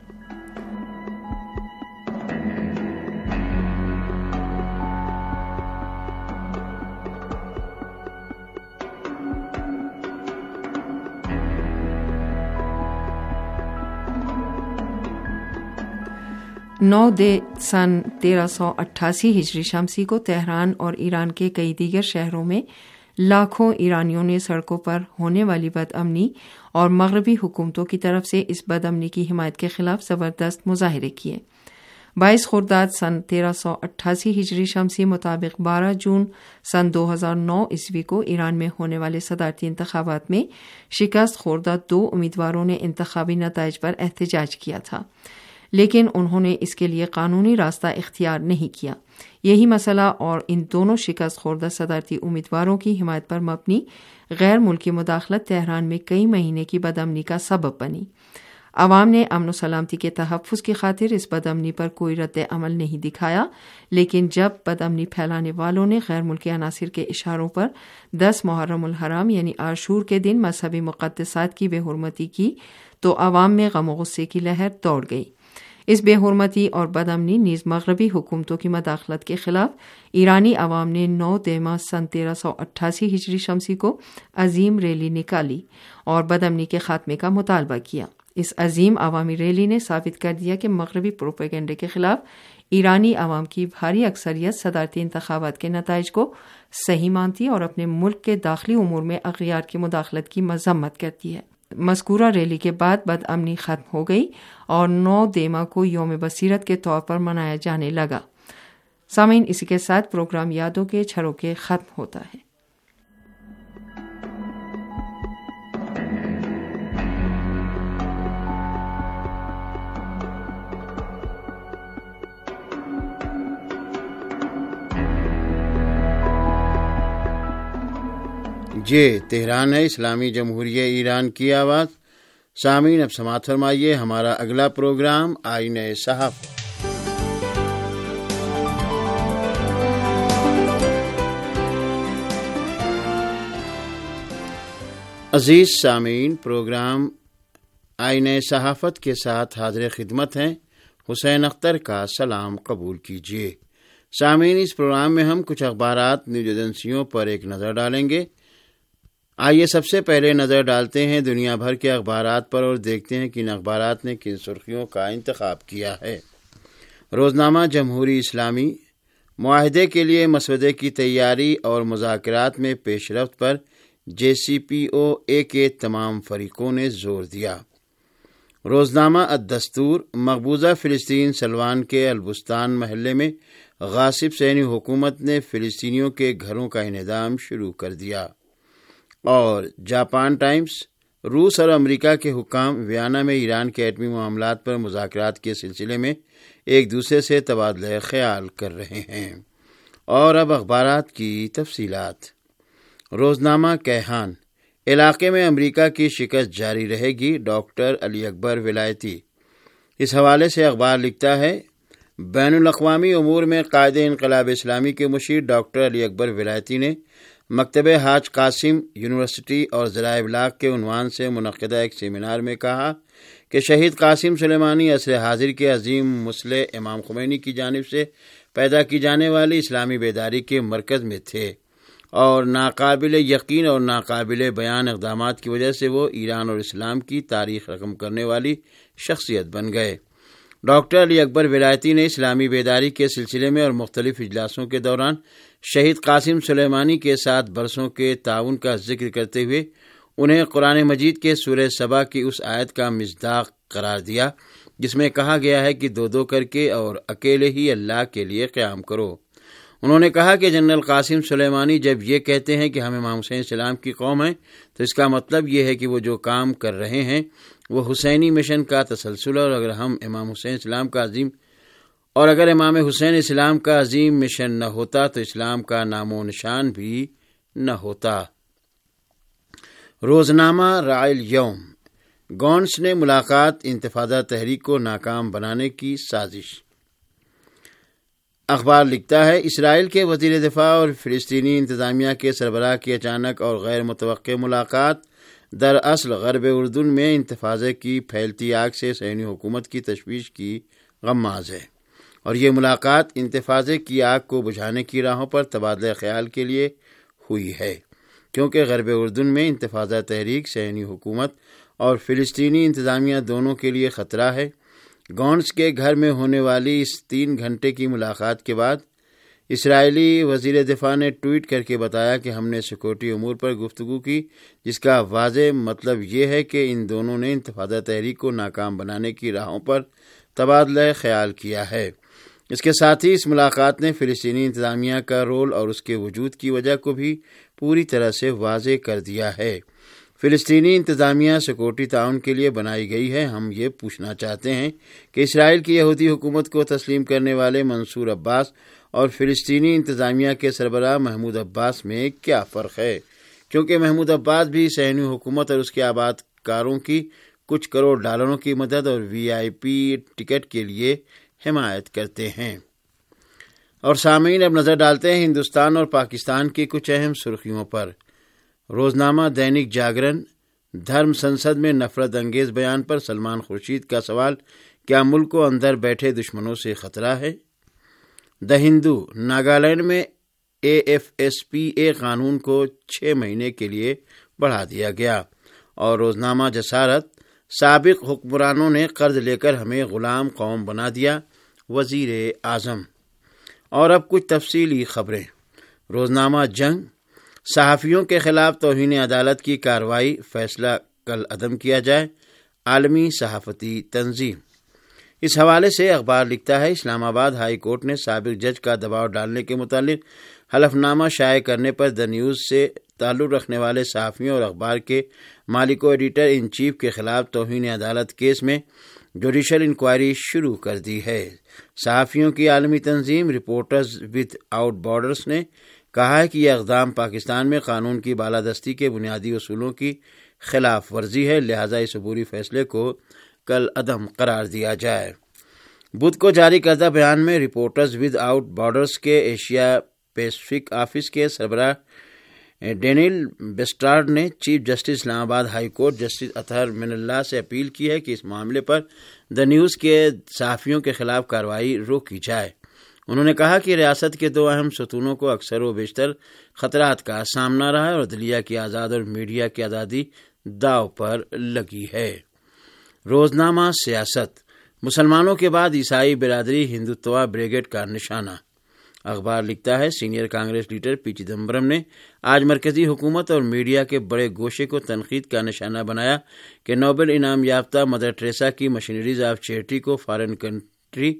نو دے سن تیرہ سو اٹھاسی ہجری شمسی کو تہران اور ایران کے کئی دیگر شہروں میں لاکھوں ایرانیوں نے سڑکوں پر ہونے والی بد امنی اور مغربی حکومتوں کی طرف سے اس بد امنی کی حمایت کے خلاف زبردست مظاہرے کیے۔ بائیس خرداد سن تیرہ سو اٹھاسی ہجری شمسی مطابق بارہ جون سن دو ہزار نو عیسوی کو ایران میں ہونے والے صدارتی انتخابات میں شکست خوردہ دو امیدواروں نے انتخابی نتائج پر احتجاج کیا تھا، لیکن انہوں نے اس کے لیے قانونی راستہ اختیار نہیں کیا۔ یہی مسئلہ اور ان دونوں شکست خوردہ صدارتی امیدواروں کی حمایت پر مبنی غیر ملکی مداخلت تہران میں کئی مہینے کی بدامنی کا سبب بنی۔ عوام نے امن و سلامتی کے تحفظ کی خاطر اس بدامنی پر کوئی رد عمل نہیں دکھایا، لیکن جب بدامنی پھیلانے والوں نے غیر ملکی عناصر کے اشاروں پر دس محرم الحرام یعنی عاشور کے دن مذہبی مقدسات کی بے حرمتی کی تو عوام میں غم و غصے کی لہر دوڑ گئی۔ اس بے حرمتی اور بدامنی نیز مغربی حکومتوں کی مداخلت کے خلاف ایرانی عوام نے نو دیما سن تیرہ سو اٹھاسی ہجری شمسی کو عظیم ریلی نکالی اور بدامنی کے خاتمے کا مطالبہ کیا۔ اس عظیم عوامی ریلی نے ثابت کر دیا کہ مغربی پروپیگنڈے کے خلاف ईरानी आवाम की भारी अक्सरियत सदारती इंतखाबात के नताइज को सही मानती और अपने मुल्क के दाखिली उमूर में अगयार की मुदाखलत की मजम्मत करती है। मज़कूरा रैली के बाद बदअमनी ख़त्म हो गई और नौ देमा को यौम बसीरत के तौर पर मनाया जाने लगा। सामीन, इसी के साथ प्रोग्राम यादों के झरोखे ख़त्म होता है।
ये तेहरान है, इस्लामी जमहूरिया ईरान की आवाज़। सामीन, अब समाअत फरमाइए हमारा अगला प्रोग्राम आईने सहाफ़। अजीज सामीन, प्रोग्राम आईने सहाफ़त के साथ हाज़िर खिदमत हैं। हुसैन अख्तर का सलाम कबूल कीजिए। सामीन, इस प्रोग्राम में हम कुछ अखबारात न्यूज़ एजेंसियों पर एक नज़र डालेंगे। आइए सबसे पहले नज़र डालते हैं दुनिया भर के अखबारात पर और देखते हैं कि इन अखबारात ने किन सुर्खियों का इंतखाब किया है। रोज़नामा जमहूरी इस्लामी, मुआहदे के लिए मसवदे की तैयारी और मुज़ाकरात में पेशरफ्त पर जे सी पी ओ ए के तमाम फरीकों ने जोर दिया। रोज़नामा अद-दस्तूर, मकबूजा फ़िलिस्तीन सलवान के अलबुस्तान महल्ले में गासिब सैनी हुकूमत ने फ़िलिस्तीनियों के घरों का इन्हिदाम शुरू कर दिया। और जापान टाइम्स, रूस और अमेरिका के हुक्काम वियना में ईरान के एटमी मामलात पर मुज़ाकरात के सिलसिले में एक दूसरे से तबादला ख्याल कर रहे हैं। और अब अखबारात की तफसीलात। रोज़नामा कैहान, इलाके में अमेरिका की शिकस्त जारी रहेगी, डॉक्टर अली अकबर विलायती। इस हवाले से अखबार लिखता है, बैनुल अक़वामी उमूर में कायदे इनक़लाब इस्लामी के मुशीर डॉक्टर अली अकबर विलायती ने मकतबे हाज कासिम यूनिवर्सिटी और ज़राए इबलाग के उन्वान से मुनक़्क़दा एक सेमिनार में कहा कि शहीद कासिम सुलेमानी असर हाजिर के अजीम मुसले इमाम खुमैनी की जानिब से पैदा की जाने वाली इस्लामी बेदारी के मरकज़ में थे और नाकाबिल यकीन और नाकाबिल बयान इक़दामात की वजह से वो ईरान और इस्लाम की तारीख़ रकम करने वाली शख्सियत बन गए। डॉक्टर अली अकबर विलायती ने इस्लामी बेदारी के सिलसिले में और मुख्तलिफ इजलासों के दौरान शहीद कासिम सुलेमानी के साथ बरसों के ताउन का जिक्र करते हुए उन्हें कुरान मजीद के सूरह सबा की उस आयत का मिस्दाक करार दिया जिसमें कहा गया है कि दो दो करके और अकेले ही अल्लाह के लिए क़याम करो। उन्होंने कहा कि जनरल कासिम सुलेमानी जब ये कहते हैं कि हम इमाम हुसैन सलाम की कौम हैं तो इसका मतलब ये है कि वो जो काम कर रहे हैं वो हुसैनी मिशन का तसलसल, और अगर हम इमाम हुसैन सलाम का अजीम और अगर इमाम हुसैन इस्लाम का अजीम मिशन न होता तो इस्लाम का नामो निशान भी न होता। रोज़नामा राइल यौम, गॉन्स ने मुलाकात इंतफादा तहरीक को नाकाम बनाने की साजिश। अखबार लिखता है, इसराइल के वज़ीर दिफा और फ़िलिस्तीनी इंतज़ामिया के सरबराह की अचानक और गैर मुतवक्के मुलाकात दरअसल ग़र्ब उर्दून में इंतफाज़े की फैलती आग से सैनी हुकूमत की तशवीश की गम्माज़ है और ये मुलाकात इंतफाज़े की आग को बुझाने की राहों पर तबादला ख्याल के लिए हुई है, क्योंकि ग़र्ब उर्दून में इंतफाज़ा तहरीक सैनी हुकूमत और फ़िलिस्तीनी इंतज़ामिया दोनों के लिए ख़तरा है। गॉन्स के घर में होने वाली इस तीन घंटे की मुलाकात के बाद इसराइली वज़ीर दिफा ने ट्वीट करके बताया कि हमने सिक्योरिटी उमूर पर गुफ्तगू की, जिसका वाज़ेह मतलब ये है कि इन दोनों ने इंतफादा तहरीक को नाकाम बनाने की राहों पर तबादला ख्याल किया है। इसके साथ ही इस मुलाकात ने फ़िलिस्तीनी इंतज़ामिया का रोल और उसके वजूद की वजह को भी पूरी तरह से वाज़ेह कर दिया है। फ़िलिस्तीनी इंतज़ामिया सिक्योरिटी ताउन के लिए बनाई गई है। हम ये पूछना चाहते हैं कि इसराइल की यहूदी हुकूमत को तस्लीम करने वाले मंसूर अब्बास और फ़िलिस्तीनी इंतज़ामिया के सरबराह महमूद अब्बास में क्या फ़र्क है, क्योंकि महमूद अब्बास भी सैनी हुकूमत और उसके आबादकारों की कुछ करोड़ डॉलरों की मदद और वी आई पी टिकट के लिए हिमायत करते हैं। और सामीन, अब नज़र डालते हैं हिंदुस्तान और पाकिस्तान की कुछ अहम सुर्खियों पर। रोज़नामा दैनिक जागरण, धर्म संसद में नफरत अंगेज़ बयान पर सलमान खुर्शीद का सवाल, क्या मुल्क को अंदर बैठे दुश्मनों से खतरा है। द हिंदू, नागालैंड में A F S P A कानून को छः महीने के लिए बढ़ा दिया गया। और रोज़नामा जसारत, साबिक हुक्मरानों ने कर्ज लेकर हमें गुलाम कौम बना दिया وزیر اعظم۔ اور اب کچھ تفصیلی خبریں۔ روزنامہ جنگ، صحافیوں کے خلاف توہین عدالت کی کارروائی، فیصلہ کل عدم کیا جائے، عالمی صحافتی تنظیم۔ اس حوالے سے اخبار لکھتا ہے، اسلام آباد ہائی کورٹ نے سابق جج کا دباؤ ڈالنے کے متعلق حلف نامہ شائع کرنے پر دی نیوز سے تعلق رکھنے والے صحافیوں اور اخبار کے مالک و ایڈیٹر ان چیف کے خلاف توہین عدالت کیس میں جوڈیشل انکوائری شروع کر دی ہے۔ صحافیوں کی عالمی تنظیم رپورٹرز ود آؤٹ بارڈرز نے کہا ہے کہ یہ اقدام پاکستان میں قانون کی بالادستی کے بنیادی اصولوں کی خلاف ورزی ہے، لہذا اس عبوری فیصلے کو کل عدم قرار دیا جائے۔ بدھ کو جاری کردہ بیان میں رپورٹرز ود آؤٹ بارڈرز کے ایشیا پیسفک آفس کے سربراہ ڈینیل بیسٹارڈ نے چیف جسٹس اسلام آباد ہائی کورٹ جسٹس اطہر من اللہ سے اپیل کی ہے کہ اس معاملے پر دی نیوز کے صحافیوں کے خلاف کارروائی روکی جائے۔ انہوں نے کہا کہ ریاست کے دو اہم ستونوں کو اکثر و بیشتر خطرات کا سامنا رہا ہے اور عدلیہ کی آزاد اور میڈیا کی آزادی داؤ پر لگی ہے۔ روزنامہ سیاست، مسلمانوں کے بعد عیسائی برادری ہندوتوا بریگیڈ کا نشانہ۔ اخبار لکھتا ہے، senior Congress leader P Chidambaram نے آج مرکزی حکومت اور میڈیا کے بڑے گوشے کو تنقید کا نشانہ بنایا کہ نوبل انعام یافتہ مدر ٹریسا کی مشنریز آف چیریٹی کو فارن کنٹری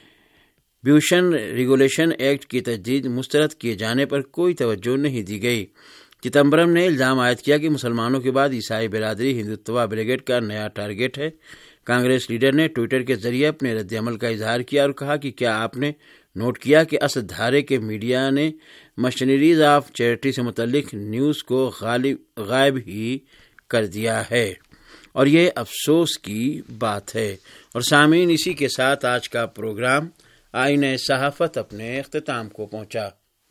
بیوشن ریگولیشن ایکٹ کی تجدید مسترد کیے جانے پر کوئی توجہ نہیں دی گئی۔ چدمبرم نے الزام عائد کیا کہ مسلمانوں کے بعد عیسائی برادری ہندوتوا بریگیڈ کا نیا ٹارگیٹ ہے۔ کانگریس لیڈر نے ٹویٹر کے ذریعے اپنے رد عمل کا اظہار کیا اور کہا کہ کیا آپ نے نوٹ کیا کہ اصل دھارے کے میڈیا نے مشنریز آف چیریٹی سے متعلق نیوز کو غالب غائب ہی کر دیا ہے، اور یہ افسوس کی بات ہے۔ اور سامعین، اسی کے ساتھ آج کا پروگرام آئینہ صحافت اپنے اختتام کو پہنچا۔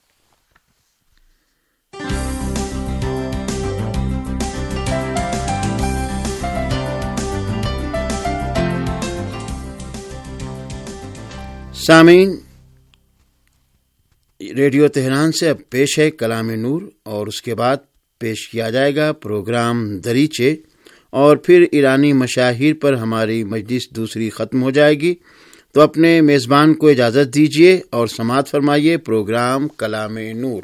سامعین، ریڈیو تہران سے اب پیش ہے کلام نور، اور اس کے بعد پیش کیا جائے گا پروگرام دریچے، اور پھر ایرانی مشاہیر پر ہماری مجلس دوسری ختم ہو جائے گی۔ تو اپنے میزبان کو اجازت دیجیے اور سماعت فرمائیے پروگرام کلام نور۔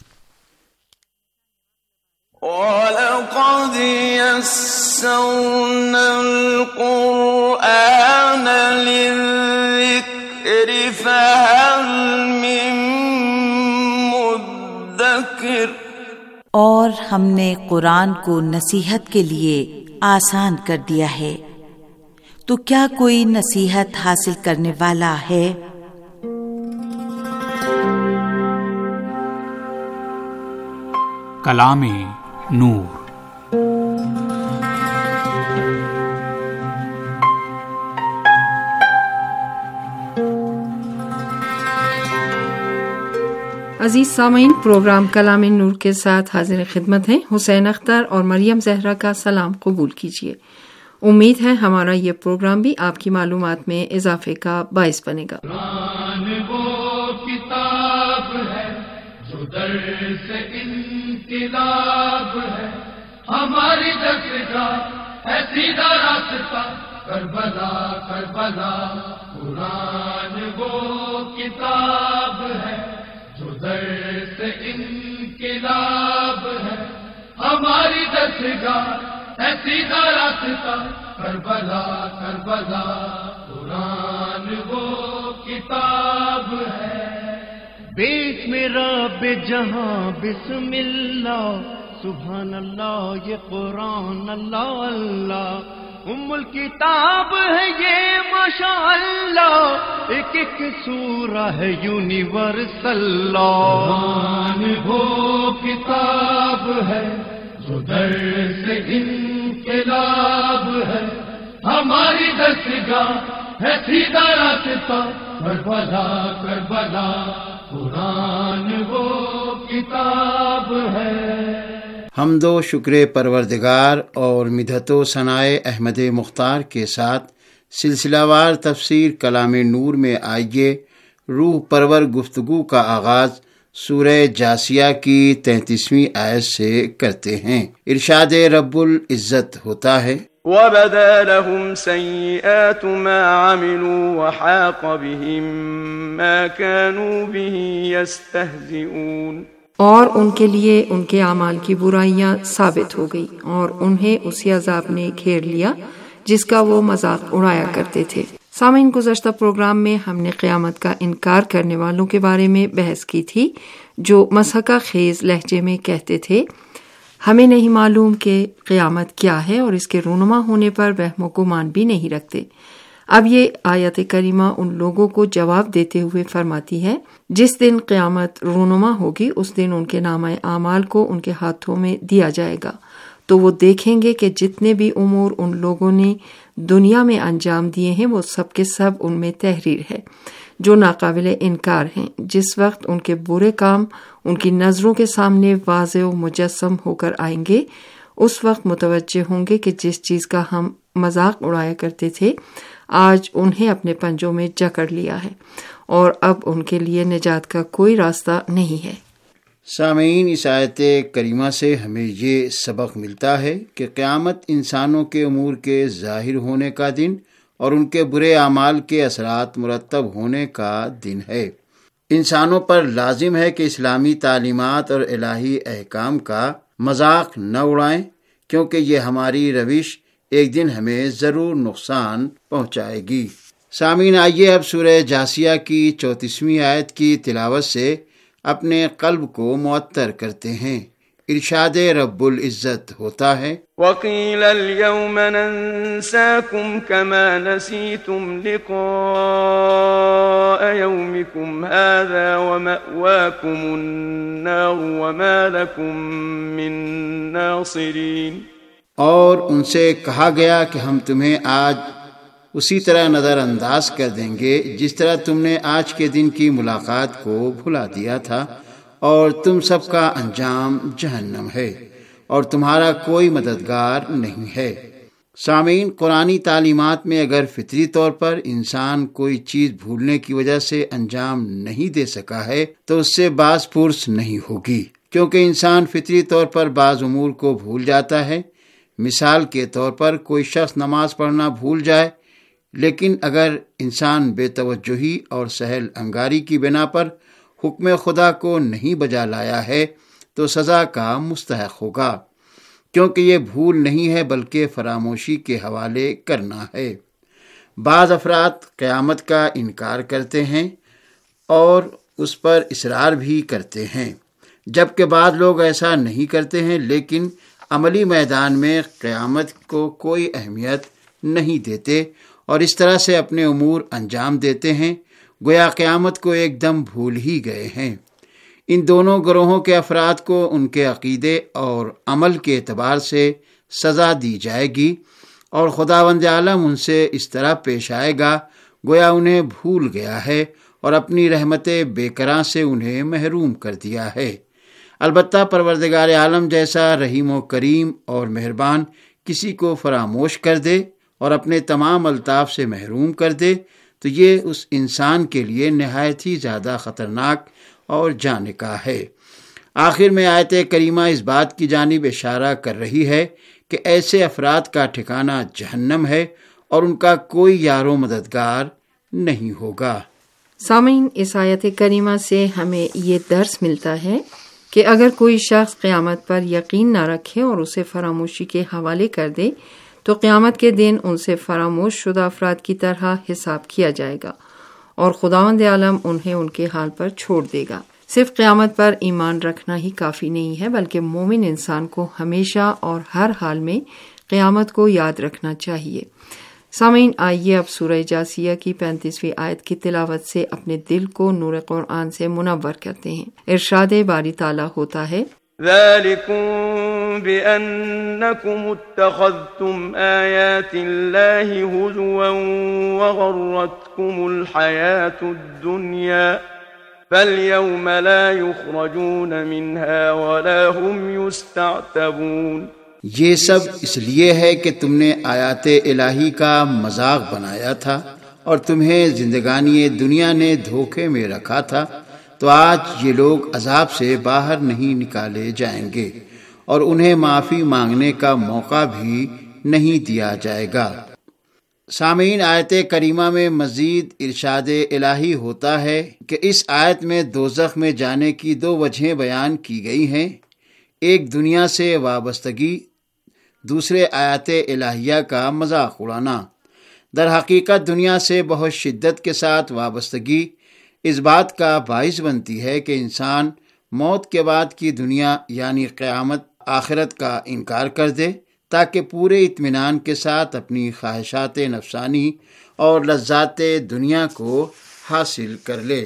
وَلَقَدْ يَسَّرْنَا الْقُرْآنَ لِلذِّكْرِ فَهَلْ مِن مُّدَّكِرٍ،
اور ہم نے قرآن کو نصیحت کے لیے آسان کر دیا ہے، تو کیا کوئی نصیحت حاصل کرنے والا ہے؟
کلام نور۔
عزیز سامعین، پروگرام کلام نور کے ساتھ حاضر خدمت ہیں حسین اختر اور مریم زہرا کا سلام قبول کیجیے۔ امید ہے ہمارا یہ پروگرام بھی آپ کی معلومات میں اضافے کا باعث بنے گا۔
قرآن وہ کتاب ہے جو درس انقلاب ہے، ہماری دستگاہ ہے سیدھا راستہ، کربلا کربلا۔ قرآن وہ کتاب ہے جو درس انقلاب ہے، ہماری دستگاہ ہے سیدھا راستہ، کربلا کربلا۔ قرآن وہ کتاب ہے۔
بسم رب جہاں بسم اللہ، سبحان اللہ یہ قرآن اللہ اللہ، ام الکتاب ہے یہ ماشاء اللہ، ایک ایک سورہ ہے یونیورسل۔
قرآن وہ کتاب ہے جو درس انقلاب ہے، ہماری دستگاہ ہے سیدھا راستہ، کربلا کربلا۔ قرآن وہ کتاب ہے۔
حمد و شکر پروردگار اور مدحت و ثنائے احمد مختار کے ساتھ سلسلہ وار تفسیر کلام نور میں آئیے روح پرور گفتگو کا آغاز سورہ جاسیہ کی تینتیسویں آیت سے کرتے ہیں۔ ارشاد رب العزت ہوتا ہے،
وبدا لهم سيئات ما عملوا وحاق بهم ما كانوا به يستهزئون،
اور ان کے لیے ان کے اعمال کی برائیاں ثابت ہو گئی اور انہیں اسی عذاب نے گھیر لیا جس کا وہ مذاق اڑایا کرتے تھے۔ سامعین، گزشتہ پروگرام میں ہم نے قیامت کا انکار کرنے والوں کے بارے میں بحث کی تھی جو مسحقہ خیز لہجے میں کہتے تھے ہمیں نہیں معلوم کہ قیامت کیا ہے اور اس کے رونما ہونے پر وہم و گمان بھی نہیں رکھتے۔ اب یہ آیت کریمہ ان لوگوں کو جواب دیتے ہوئے فرماتی ہے جس دن قیامت رونما ہوگی اس دن ان کے نامہ اعمال کو ان کے ہاتھوں میں دیا جائے گا، تو وہ دیکھیں گے کہ جتنے بھی امور ان لوگوں نے دنیا میں انجام دیے ہیں وہ سب کے سب ان میں تحریر ہے جو ناقابل انکار ہیں۔ جس وقت ان کے برے کام ان کی نظروں کے سامنے واضح و مجسم ہو کر آئیں گے، اس وقت متوجہ ہوں گے کہ جس چیز کا ہم مذاق اڑایا کرتے تھے آج انہیں اپنے پنجوں میں جکڑ لیا ہے اور اب ان کے لیے نجات کا کوئی راستہ نہیں ہے۔
سامعین، اس آیت کریمہ سے ہمیں یہ سبق ملتا ہے کہ قیامت انسانوں کے امور کے ظاہر ہونے کا دن اور ان کے برے اعمال کے اثرات مرتب ہونے کا دن ہے۔ انسانوں پر لازم ہے کہ اسلامی تعلیمات اور الہی احکام کا مذاق نہ اڑائیں، کیونکہ یہ ہماری روش ایک دن ہمیں ضرور نقصان پہنچائے گی۔ سامعین، آئیے اب سورہ جاسیہ کی چونتیسویں آیت کی تلاوت سے اپنے قلب کو معطر کرتے ہیں۔ ارشاد رب العزت ہوتا ہے،
وَقِيلَ الْيَوْمَ نَنْسَاكُمْ كَمَا نَسِيتُمْ لِقَاءَ يَوْمِكُمْ هَذَا وَمَأْوَاكُمُ النَّارُ وَمَا لَكُمْ مِنْ نَاصِرِينَ،
اور ان سے کہا گیا کہ ہم تمہیں آج اسی طرح نظر انداز کر دیں گے جس طرح تم نے آج کے دن کی ملاقات کو بھلا دیا تھا، اور تم سب کا انجام جہنم ہے اور تمہارا کوئی مددگار نہیں ہے۔ سامعین، قرآنی تعلیمات میں اگر فطری طور پر انسان کوئی چیز بھولنے کی وجہ سے انجام نہیں دے سکا ہے تو اس سے باز پرس نہیں ہوگی، کیونکہ انسان فطری طور پر بعض امور کو بھول جاتا ہے۔ مثال کے طور پر کوئی شخص نماز پڑھنا بھول جائے، لیکن اگر انسان بے توجہی اور سہل انگاری کی بنا پر حکم خدا کو نہیں بجا لایا ہے تو سزا کا مستحق ہوگا، کیونکہ یہ بھول نہیں ہے بلکہ فراموشی کے حوالے کرنا ہے۔ بعض افراد قیامت کا انکار کرتے ہیں اور اس پر اصرار بھی کرتے ہیں، جبکہ بعض لوگ ایسا نہیں کرتے ہیں لیکن عملی میدان میں قیامت کو کوئی اہمیت نہیں دیتے اور اس طرح سے اپنے امور انجام دیتے ہیں گویا قیامت کو ایک دم بھول ہی گئے ہیں۔ ان دونوں گروہوں کے افراد کو ان کے عقیدے اور عمل کے اعتبار سے سزا دی جائے گی اور خداوند عالم ان سے اس طرح پیش آئے گا گویا انہیں بھول گیا ہے اور اپنی رحمت بے کراں سے انہیں محروم کر دیا ہے۔ البتہ پروردگار عالم جیسا رحیم و کریم اور مہربان کسی کو فراموش کر دے اور اپنے تمام الطاف سے محروم کر دے تو یہ اس انسان کے لیے نہایت ہی زیادہ خطرناک اور جانے کا ہے۔ آخر میں آیت کریمہ اس بات کی جانب اشارہ کر رہی ہے کہ ایسے افراد کا ٹھکانہ جہنم ہے اور ان کا کوئی یار و مددگار نہیں ہوگا۔
سامعین، اس آیت کریمہ سے ہمیں یہ درس ملتا ہے کہ اگر کوئی شخص قیامت پر یقین نہ رکھے اور اسے فراموشی کے حوالے کر دے تو قیامت کے دن ان سے فراموش شدہ افراد کی طرح حساب کیا جائے گا اور خداوند عالم انہیں ان کے حال پر چھوڑ دے گا۔ صرف قیامت پر ایمان رکھنا ہی کافی نہیں ہے بلکہ مومن انسان کو ہمیشہ اور ہر حال میں قیامت کو یاد رکھنا چاہیے۔ سامعین، آئیے اب سورہ جاسیہ کی پینتیسویں آیت کی تلاوت سے اپنے دل کو نور قرآن سے منور کرتے ہیں۔ ارشاد باری تعالیٰ ہوتا ہے،
ذَلِكُمْ بِأَنَّكُمُ اتَّخَذْتُمْ آيَاتِ اللَّهِ هُزُوًا وَغَرَّتْكُمُ الْحَيَاةُ الدُّنْيَا فَالْيَوْمَ لَا يُخْرَجُونَ مِنْهَا وَلَا هُمْ يُسْتَعْتَبُونَ۔
یہ سب اس لیے ہے کہ تم نے آیات الہی کا مذاق بنایا تھا اور تمہیں زندگانی دنیا نے دھوکے میں رکھا تھا، تو آج یہ لوگ عذاب سے باہر نہیں نکالے جائیں گے اور انہیں معافی مانگنے کا موقع بھی نہیں دیا جائے گا۔ سامعین، آیت کریمہ میں مزید ارشاد الہی ہوتا ہے کہ اس آیت میں دوزخ میں جانے کی دو وجہیں بیان کی گئی ہیں، ایک دنیا سے وابستگی، دوسرے آیات الہیہ کا مذاق اڑانا۔ در حقیقت دنیا سے بہت شدت کے ساتھ وابستگی اس بات کا باعث بنتی ہے کہ انسان موت کے بعد کی دنیا یعنی قیامت آخرت کا انکار کر دے تاکہ پورے اطمینان کے ساتھ اپنی خواہشات نفسانی اور لذات دنیا کو حاصل کر لے۔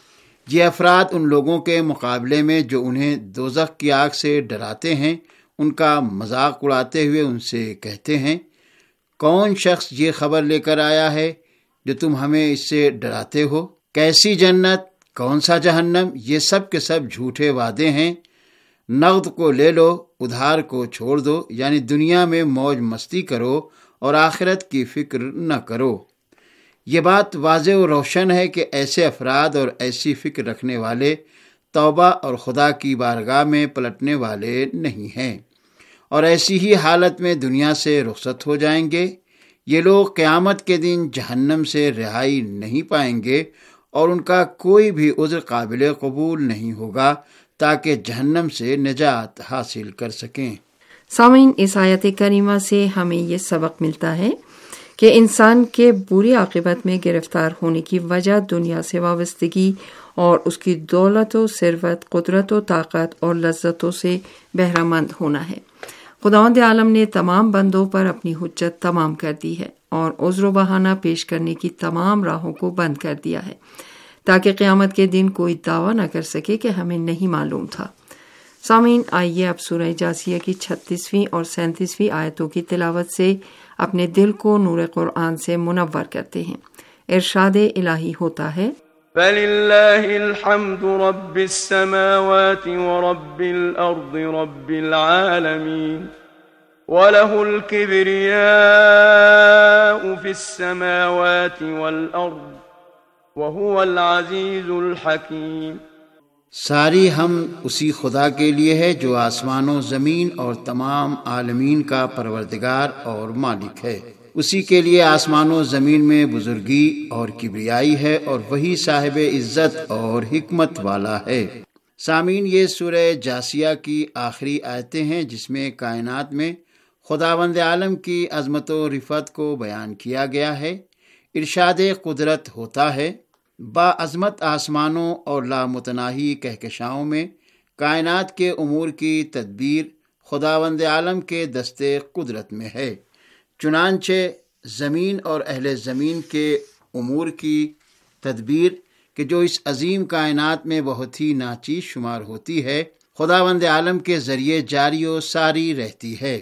یہ افراد ان لوگوں کے مقابلے میں جو انہیں دوزخ کی آگ سے ڈراتے ہیں ان کا مذاق اڑاتے ہوئے ان سے کہتے ہیں، کون شخص یہ خبر لے کر آیا ہے جو تم ہمیں اس سے ڈراتے ہو؟ کیسی جنت، کون سا جہنم، یہ سب کے سب جھوٹے وعدے ہیں۔ نقد کو لے لو، ادھار کو چھوڑ دو، یعنی دنیا میں موج مستی کرو اور آخرت کی فکر نہ کرو۔ یہ بات واضح و روشن ہے کہ ایسے افراد اور ایسی فکر رکھنے والے توبہ اور خدا کی بارگاہ میں پلٹنے والے نہیں ہیں، اور ایسی ہی حالت میں دنیا سے رخصت ہو جائیں گے۔ یہ لوگ قیامت کے دن جہنم سے رہائی نہیں پائیں گے اور ان کا کوئی بھی عذر قابل قبول نہیں ہوگا تاکہ جہنم سے نجات حاصل کر سکیں۔
سامعین، اس آیت کریمہ سے ہمیں یہ سبق ملتا ہے کہ انسان کے بری عاقبت میں گرفتار ہونے کی وجہ دنیا سے وابستگی اور اس کی دولت و ثروت، قدرت و طاقت اور لذتوں سے بہرہ مند ہونا ہے۔ خداوند عالم نے تمام بندوں پر اپنی حجت تمام کر دی ہے اور عذر و بہانہ پیش کرنے کی تمام راہوں کو بند کر دیا ہے تاکہ قیامت کے دن کوئی دعویٰ نہ کر سکے کہ ہمیں نہیں معلوم تھا۔ سامعین، آئیے اب سورہ جاسیہ کی چھتیسویں اور سینتیسویں آیتوں کی تلاوت سے اپنے دل کو نور قرآن سے منور کرتے ہیں۔ ارشاد الہی ہوتا ہے،
فَلِلَّهِ الْحَمْدُ رَبِّ السَّمَاوَاتِ وَرَبِّ الْأَرْضِ رَبِّ الْعَالَمِينَ وَلَهُ الْكِبْرِيَاءُ فِي السَّمَاوَاتِ وَالْأَرْضِ وَهُوَ الْعَزِيزُ الْحَكِيمُ۔
ساری ہم اسی خدا کے لیے ہے جو آسمان و زمین اور تمام عالمین کا پروردگار اور مالک ہے۔ اسی کے لیے آسمان و زمین میں بزرگی اور کبریائی ہے اور وہی صاحب عزت اور حکمت والا ہے۔ سامعین، یہ سورہ جاسیہ کی آخری آیتیں ہیں جس میں کائنات میں خداوند عالم کی عظمت و رفعت کو بیان کیا گیا ہے۔ ارشاد قدرت ہوتا ہے، با عظمت آسمانوں اور لامتناہی کہکشاؤں میں کائنات کے امور کی تدبیر خداوند عالم کے دستے قدرت میں ہے۔ چنانچہ زمین اور اہل زمین کے امور کی تدبیر کہ جو اس عظیم کائنات میں بہت ہی ناچیز شمار ہوتی ہے، خداوند عالم کے ذریعے جاری و ساری رہتی ہے۔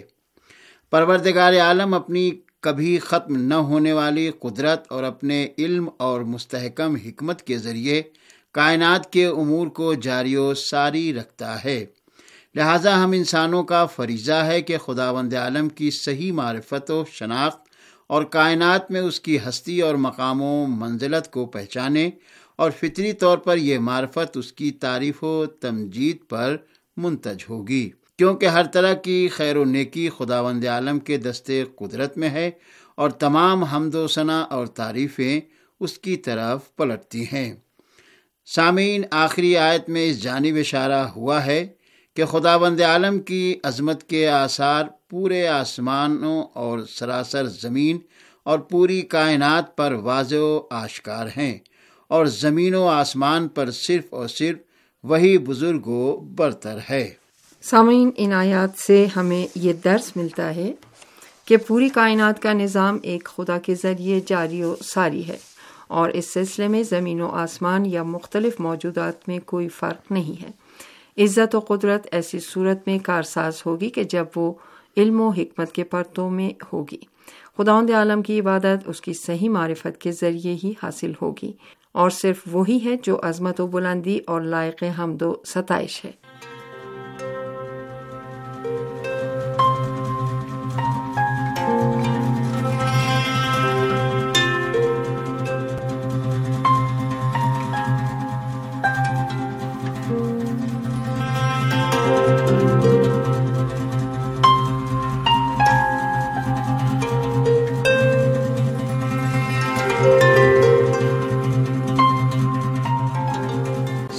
پروردگار عالم اپنی کبھی ختم نہ ہونے والی قدرت اور اپنے علم اور مستحکم حکمت کے ذریعے کائنات کے امور کو جاری و ساری رکھتا ہے۔ لہٰذا ہم انسانوں کا فریضہ ہے کہ خداوند عالم کی صحیح معرفت و شناخت اور کائنات میں اس کی ہستی اور مقام و منزلت کو پہچانیں، اور فطری طور پر یہ معرفت اس کی تعریف و تمجید پر منتج ہوگی، کیونکہ ہر طرح کی خیر و نیکی خداوند عالم کے دستے قدرت میں ہے اور تمام حمد و ثنا اور تعریفیں اس کی طرف پلٹتی ہیں۔ سامعین، آخری آیت میں اس جانب اشارہ ہوا ہے کہ خداوند عالم کی عظمت کے آثار پورے آسمانوں اور سراسر زمین اور پوری کائنات پر واضح و آشکار ہیں، اور زمین و آسمان پر صرف اور صرف وہی بزرگ و برتر ہے۔
سامعین، ان آیات سے ہمیں یہ درس ملتا ہے کہ پوری کائنات کا نظام ایک خدا کے ذریعے جاری و ساری ہے، اور اس سلسلے میں زمین و آسمان یا مختلف موجودات میں کوئی فرق نہیں ہے۔ عزت و قدرت ایسی صورت میں کارساز ہوگی کہ جب وہ علم و حکمت کے پرتوں میں ہوگی۔ خداوند عالم کی عبادت اس کی صحیح معرفت کے ذریعے ہی حاصل ہوگی، اور صرف وہی ہے جو عظمت و بلندی اور لائق حمد و ستائش ہے۔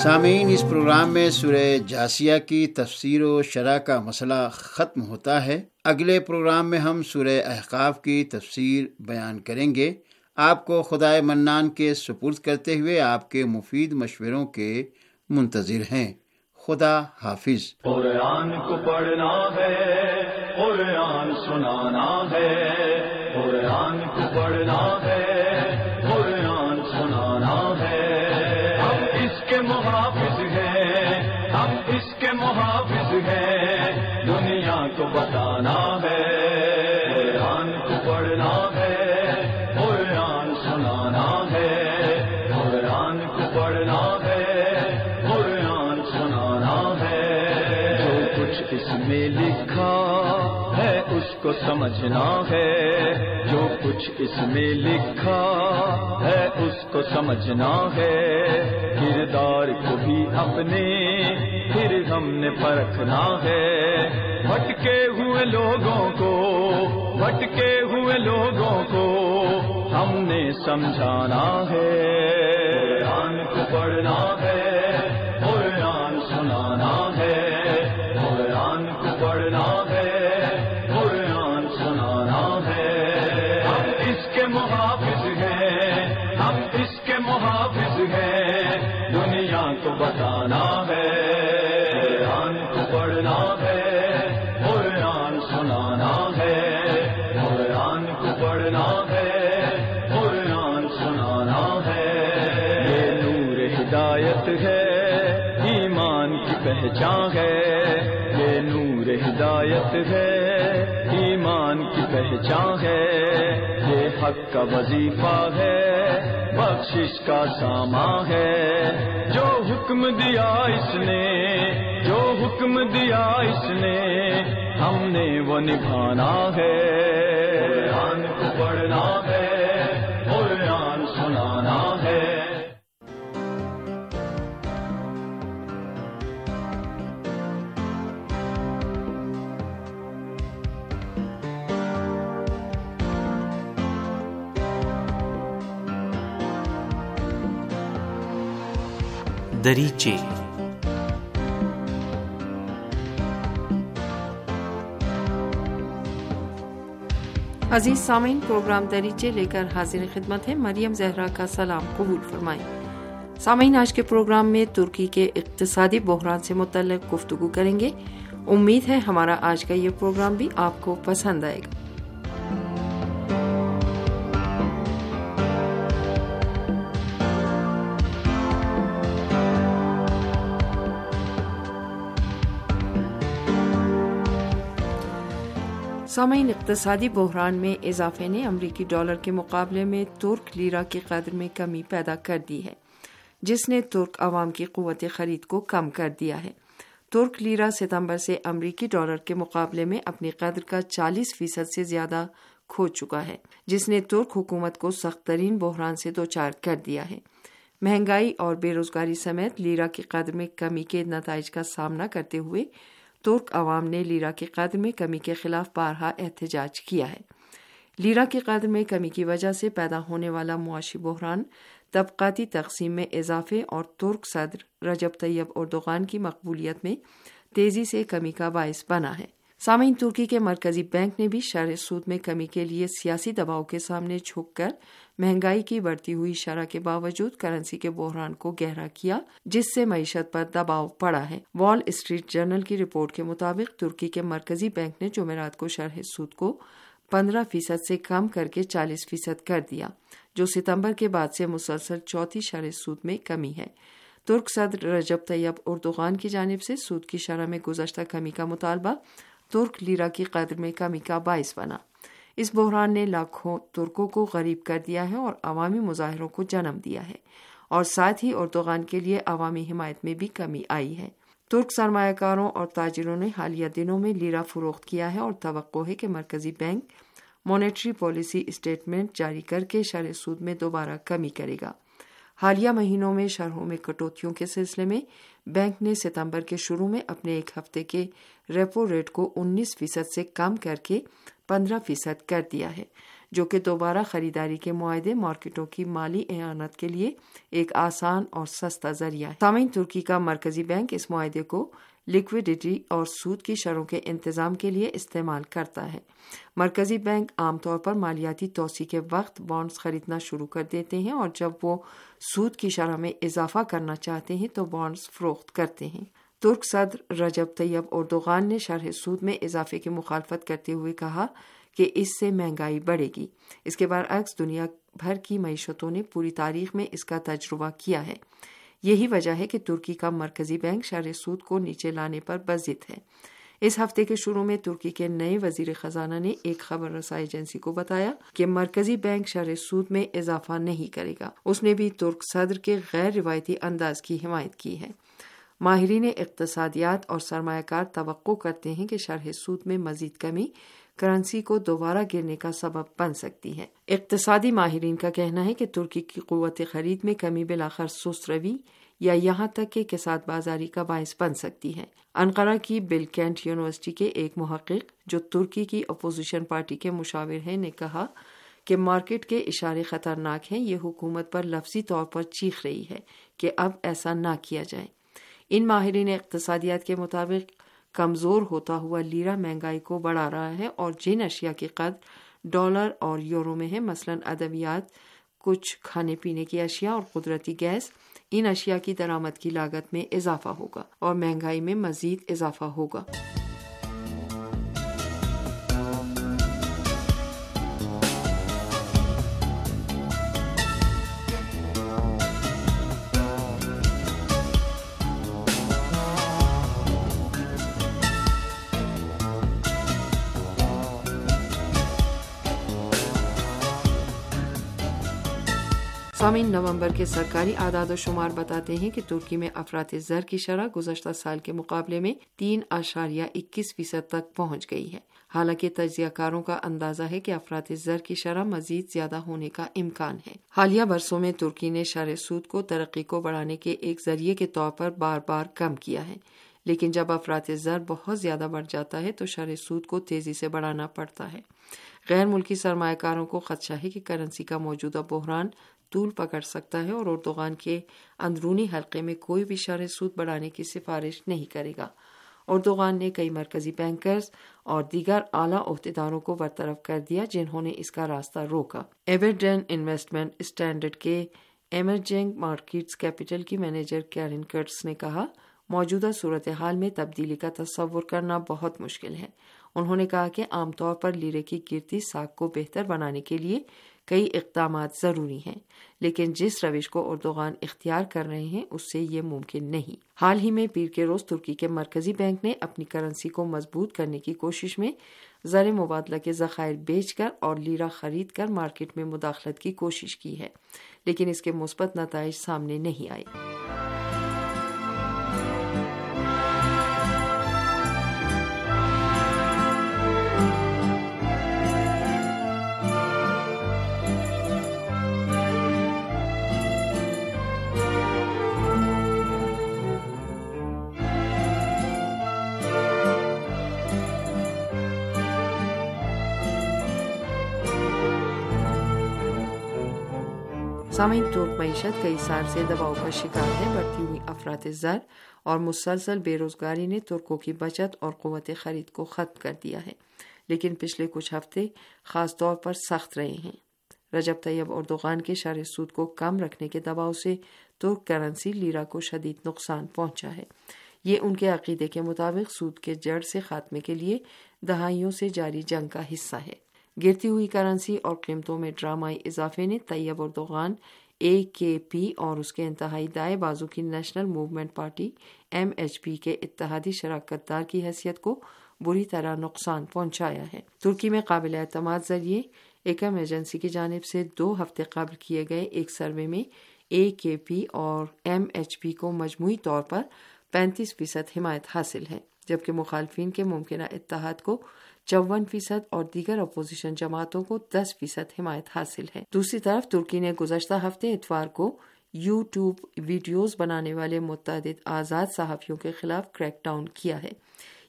سامعین، اس پروگرام میں سورہ جاسیہ کی تفسیر و شرح کا مسئلہ ختم ہوتا ہے۔ اگلے پروگرام میں ہم سورہ احقاف کی تفسیر بیان کریں گے۔ آپ کو خدائے منان کے سپرد کرتے ہوئے آپ کے مفید مشوروں کے منتظر ہیں۔ خدا حافظ۔
قرآن کو پڑھنا ہے، قرآن سنانا ہے، قرآن کو پڑھنا ہے، قرآن سنانا ہے۔ ہم اس کے محافظ ہیں، ہم اس کے محافظ ہیں، دنیا کو بتانا ہے۔ قرآن کو پڑھنا ہے، قرآن سنانا ہے، قرآن کو پڑھنا ہے، قرآن سنانا ہے۔ جو کچھ اس میں لکھا ہے اس کو سمجھنا ہے، جو کچھ اس میں لکھا ہے اس کو سمجھنا ہے۔ کردار کو بھی اپنے پھر ہم نے پرکھنا ہے۔ بھٹکے ہوئے لوگوں کو بھٹکے ہوئے لوگوں کو ہم نے سمجھانا ہے۔ قرآن کو پڑھنا ہے، قرآن سنانا ہے، قرآن کو پڑھنا ہے، قرآن سنانا ہے۔ ہم اس کے محافظ ہیں، ہم اس کے محافظ ہیں، دنیا کو بتانا ہے۔ قرآن کو پڑھنا ہے، قرآن سنانا ہے، قرآن کو پڑھنا ہے، قرآن سنانا ہے۔ یہ نور ہدایت ہے، ایمان کی پہچان ہے۔ یہ نور ہدایت ہے، ایمان کی پہچان ہے۔ یہ حق کا وظیفہ ہے، بخشش کا سامان ہے۔ جو حکم دیا اس نے جو حکم دیا اس نے ہم نے وہ نبھانا ہے۔ قرآن کو پڑھنا ہے، قرآن سنانا ہے۔
دریچے۔
عزیز سامعین، پروگرام دریچے لے کر حاضر خدمت ہے۔ مریم زہرا کا سلام قبول فرمائیں۔ سامعین، آج کے پروگرام میں ترکی کے اقتصادی بحران سے متعلق گفتگو کریں گے۔ امید ہے ہمارا آج کا یہ پروگرام بھی آپ کو پسند آئے گا۔ سامعین، اقتصادی بحران میں اضافے نے امریکی ڈالر کے مقابلے میں ترک لیرہ کی قدر میں کمی پیدا کر دی ہے، جس نے ترک عوام کی قوت خرید کو کم کر دیا ہے۔ ترک لیرہ ستمبر سے امریکی ڈالر کے مقابلے میں اپنی قدر کا چالیس فیصد سے زیادہ کھو چکا ہے، جس نے ترک حکومت کو سخت ترین بحران سے دوچار کر دیا ہے۔ مہنگائی اور بے روزگاری سمیت لیرہ کی قدر میں کمی کے نتائج کا سامنا کرتے ہوئے ترک عوام نے لیرہ کی قدر میں کمی کے خلاف بارہا احتجاج کیا ہے۔ لیرہ کی قدر میں کمی کی وجہ سے پیدا ہونے والا معاشی بحران طبقاتی تقسیم میں اضافے اور ترک صدر رجب طیب اردوغان کی مقبولیت میں تیزی سے کمی کا باعث بنا ہے۔ سامعین، ترکی کے مرکزی بینک نے بھی شرح سود میں کمی کے لیے سیاسی دباؤ کے سامنے جھک کر مہنگائی کی بڑھتی ہوئی شرح کے باوجود کرنسی کے بحران کو گہرا کیا، جس سے معیشت پر دباؤ پڑا ہے۔ وال اسٹریٹ جرنل کی رپورٹ کے مطابق ترکی کے مرکزی بینک نے جمعرات کو شرح سود کو پندرہ فیصد سے کم کر کے چالیس فیصد کر دیا، جو ستمبر کے بعد سے مسلسل چوتھی شرح سود میں کمی ہے۔ ترک صدر رجب طیب اردوغان کی جانب سے سود کی شرح میں گزشتہ کمی کا مطالبہ ترک لیرہ کی قدر میں کمی کا باعث بنا۔ اس بحران نے لاکھوں ترکوں کو غریب کر دیا ہے اور عوامی مظاہروں کو جنم دیا ہے، اور ساتھ ہی اردوغان کے لیے عوامی حمایت میں بھی کمی آئی ہے۔ ترک سرمایہ کاروں اور تاجروں نے حالیہ دنوں میں لیرہ فروخت کیا ہے اور توقع ہے کہ مرکزی بینک مانیٹری پالیسی اسٹیٹمنٹ جاری کر کے شرح سود میں دوبارہ کمی کرے گا۔ حالیہ مہینوں میں شرحوں میں کٹوتیوں کے سلسلے میں بینک نے ستمبر کے شروع میں اپنے ایک ہفتے کے ریپو ریٹ کو انیس فیصد سے کم کر کے पंद्रह फीसद कर दिया है, जो कि दोबारा खरीदारी के मुआहदे मार्केटों की माली एआनत के लिए एक आसान और सस्ता जरिया है। सामीन, तुर्की का मरकजी बैंक इस मुआहदे को लिक्विडिटी और सूद की शरों के इंतजाम के लिए इस्तेमाल करता है। मरकजी बैंक आमतौर पर मालियाती तोसी के वक्त बॉन्ड्स खरीदना शुरू कर देते हैं और जब वो सूद की शरह में इजाफा करना चाहते हैं तो बॉन्ड्स फरोख्त करते हैं। तुर्क सदर रजब तैयब एर्दोगान ने शरह सूद में इजाफे की मुखालफत करते हुए कहा कि इससे महंगाई बढ़ेगी। इसके बरअक्स दुनिया भर की मईशतों ने पूरी तारीख में इसका तजुर्बा किया है। यही वजह है कि तुर्की का मरकजी बैंक शरह सूद को नीचे लाने पर बज़िद है। इस हफ्ते के शुरू में तुर्की के नए वजीर खजाना ने एक खबर रसाई एजेंसी को बताया कि मरकजी बैंक शरह सूद में इजाफा नहीं करेगा। उसने भी तुर्क सदर के गैर रिवायती अंदाज की हिमायत की है। माहिरीन इक्तसादियात और सरमायाकार तवक्को करते हैं कि शरह सूद में मजीद कमी करंसी को दोबारा गिरने का सबब बन सकती है। इक्तसादी माहिरीन का कहना है कि तुर्की की कुव्वत खरीद में कमी बिलाखिर सुस्त रवि या यहाँ तक कि किसाद बाजारी का बायस बन सकती है। अनकरा की बिलकेंट यूनिवर्सिटी के एक मुहक्किक जो तुर्की की अपोजिशन पार्टी के मुशाविर हैं ने कहा कि मार्केट के इशारे खतरनाक हैं। ये हुकूमत पर लफ्जी तौर पर चीख रही है कि अब ऐसा ना किया जाए। इन माहिरीन इक्तसादियात के मुताबिक कमजोर होता हुआ लीरा महंगाई को बढ़ा रहा है और जिन अशिया की कदर डॉलर और यूरो में है, मसलन अदवियात, कुछ खाने पीने की अशिया और कुदरती गैस, इन अशिया की दरामद की लागत में इजाफा होगा और महंगाई में मजीद इजाफा होगा। सामीन, नवंबर के सरकारी आदाद शुमार बताते हैं कि तुर्की में अफरात ज़र की शरह गुज़श्ता साल के मुकाबले में तीन आशारिया इक्कीस फीसद तक पहुँच गई है। हालांकि तज्ज़ियाकारों का अंदाजा है कि अफरात ज़र की शरह मजीद ज्यादा होने का इम्कान है। हालिया बरसों में तुर्की ने शरह सूद को तरक्की को बढ़ाने के एक जरिए के तौर पर बार बार कम किया है, लेकिन जब अफरात ज़र बहुत ज्यादा बढ़ जाता है तो शरह सूद को तेजी से बढ़ाना पड़ता है। गैर मुल्की सरमायाकारों को खदशा है कि करेंसी का मौजूदा बहरान तूल पकड़ सकता है और एर्दोगान के अंदरूनी हल्के में कोई भी शरह सूद बढ़ाने की सिफारिश नहीं करेगा। एर्दोगान ने कई मरकजी बैंकर्स और दीगर आला ओहदेदारों को बरतरफ कर दिया जिन्होंने इसका रास्ता रोका। एवरडेन इन्वेस्टमेंट स्टैंडर्ड के एमर्जिंग मार्केट्स कैपिटल की मैनेजर कैरिन कर्ट्स ने कहा, मौजूदा सूरत हाल में तब्दीली का तस्वुर करना बहुत मुश्किल है। उन्होंने कहा कि आमतौर पर लीरे की गिरती साख को बेहतर बनाने के लिए कई इक़दामात ज़रूरी हैं, लेकिन जिस रविश को एर्दोगान इख्तियार कर रहे हैं उससे ये मुमकिन नहीं। हाल ही में पीर के रोज़ तुर्की के मरकजी बैंक ने अपनी करेंसी को मजबूत करने की कोशिश में ज़र मुबादला के ज़खायर बेचकर और लीरा खरीद कर मार्केट में मुदाखलत की कोशिश की है, लेकिन इसके मुस्बत नताइज सामने नहीं आए। सामीन, तुर्क मईशत कई साल से दबाव का शिकार है। बढ़ती हुई अफरात ज़र और मुसलसल बेरोजगारी ने तुर्कों की बचत और क़ुव्वत खरीद को ख़त्म कर दिया है, लेकिन पिछले कुछ हफ्ते खास तौर पर सख्त रहे हैं। रजब तैयब एर्दोगान के शरह सूद को कम रखने के दबाव से तुर्क करेंसी लीरा को शदीद नुकसान पहुंचा है। ये उनके अकीदे के मुताबिक सूद के जड़ से खात्मे के लिए दहाइयों से जारी जंग का हिस्सा है। गिरती हुई करेंसी और कीमतों में ड्रामाई इजाफे ने तैयब एर्दोगान, ए के पी और उसके इंतहाई दाएं बाजू की national movement party M H P के इत्तेहादी शराकतदार की हैसियत को बुरी तरह नुकसान पहुंचाया है। तुर्की में काबिल एतमाद जरिए एकम एजेंसी की जानिब से दो हफ्ते कबल किए गए एक सर्वे में ए के पी और एम एच पी को मजमूई तौर पर पैंतीस फीसद हिमायत हासिल है, जबकि मुखालफिन के मुमकिना इत्तेहाद को चौवन फीसद और दीगर अपोजिशन जमातों को दस फीसद हिमायत हासिल है। दूसरी तरफ तुर्की ने गुज़श्ता हफ्ते इतवार को यूट्यूब वीडियोस बनाने वाले मुतअद्दिद आज़ाद सहाफ़ियों के खिलाफ क्रैकडाउन किया है।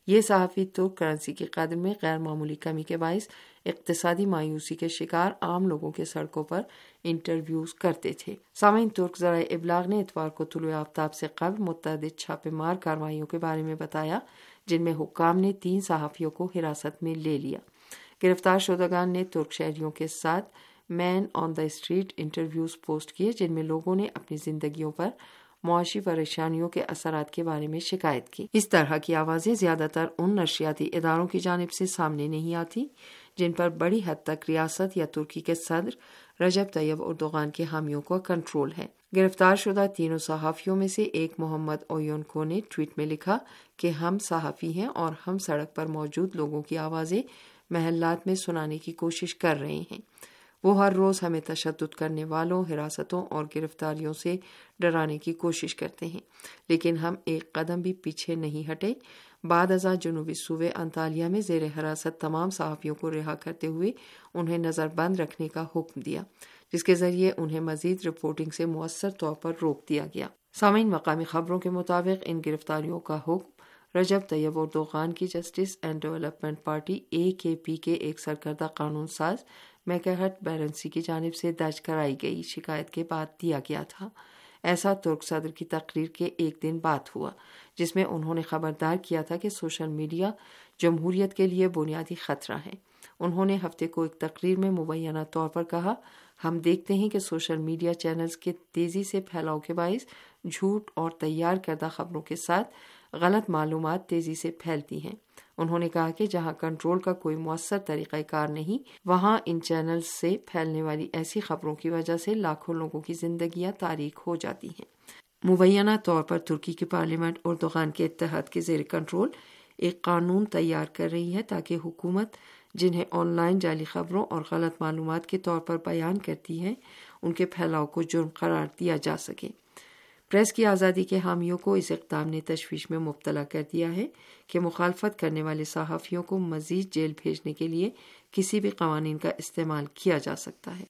یہ صحافی ترک کرنسی کی قدر میں غیر معمولی کمی کے باعث اقتصادی مایوسی کے شکار عام لوگوں کے سڑکوں پر انٹرویوز کرتے تھے۔ سامعین، ترک ذرائع ابلاغ نے اتوار کو طلوع آفتاب سے قبل متعدد چھاپے مار کارروائیوں کے بارے میں بتایا، جن میں حکام نے تین صحافیوں کو حراست میں لے لیا۔ گرفتار شدگان نے ترک شہریوں کے ساتھ man on the street interviews post کیے، جن میں لوگوں نے اپنی زندگیوں پر معاشی پریشانیوں کے اثرات کے بارے میں شکایت کی۔ اس طرح کی آوازیں زیادہ تر ان نشریاتی اداروں کی جانب سے سامنے نہیں آتی جن پر بڑی حد تک ریاست یا ترکی کے صدر رجب طیب اردوغان کے حامیوں کا کنٹرول ہے۔ گرفتار شدہ تینوں صحافیوں میں سے ایک محمد اویونکو نے ٹویٹ میں لکھا کہ ہم صحافی ہیں اور ہم سڑک پر موجود لوگوں کی آوازیں محلات میں سنانے کی کوشش کر رہے ہیں۔ وہ ہر روز ہمیں تشدد کرنے والوں، حراستوں اور گرفتاریوں سے ڈرانے کی کوشش کرتے ہیں، لیکن ہم ایک قدم بھی پیچھے نہیں ہٹے۔ بعد ازاں جنوبی صوبے انطالیہ میں زیر حراست تمام صحافیوں کو رہا کرتے ہوئے انہیں نظر بند رکھنے کا حکم دیا، جس کے ذریعے انہیں مزید رپورٹنگ سے مؤثر طور پر روک دیا گیا۔ سامعین، مقامی خبروں کے مطابق ان گرفتاریوں کا حکم رجب طیب اردوغان کی justice and development party A K P کے ایک سرکردہ قانون ساز میکہٹ بیرنسی کی جانب سے درج کرائی گئی شکایت کے بعد دیا گیا تھا۔ ایسا ترک صدر کی تقریر کے ایک دن بعد ہوا، جس میں انہوں نے خبردار کیا تھا کہ سوشل میڈیا جمہوریت کے لیے بنیادی خطرہ ہے۔ انہوں نے ہفتے کو ایک تقریر میں مبینہ طور پر کہا، ہم دیکھتے ہیں کہ سوشل میڈیا چینلز کے تیزی سے پھیلاؤ کے باعث جھوٹ اور تیار کردہ خبروں کے ساتھ غلط معلومات تیزی سے پھیلتی ہیں۔ انہوں نے کہا کہ جہاں کنٹرول کا کوئی مؤثر طریقہ کار نہیں، وہاں ان چینلز سے پھیلنے والی ایسی خبروں کی وجہ سے لاکھوں لوگوں کی زندگیاں تاریک ہو جاتی ہیں۔ مبینہ طور پر ترکی کی پارلیمنٹ اردوغان کے اتحاد کے زیر کنٹرول ایک قانون تیار کر رہی ہے تاکہ حکومت جنہیں آن لائن جعلی خبروں اور غلط معلومات کے طور پر بیان کرتی ہے، ان کے پھیلاؤ کو جرم قرار دیا جا سکے۔ پریس کی آزادی کے حامیوں کو اس اقدام نے تشویش میں مبتلا کر دیا ہے کہ مخالفت کرنے والے صحافیوں کو مزید جیل بھیجنے کے لیے کسی بھی قوانین کا استعمال کیا جا سکتا ہے۔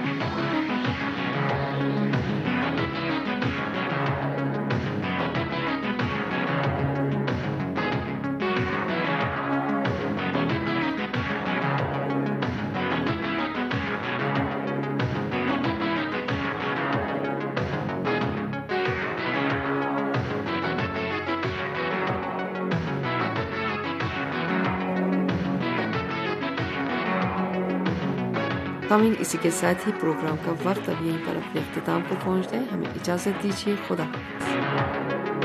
سامعین، اسی کے ساتھ ہی پروگرام کا وقت اب یہیں پر اپنے اختتام کو پہنچتا ہے۔ ہمیں اجازت دیجیے، خدا حافظ۔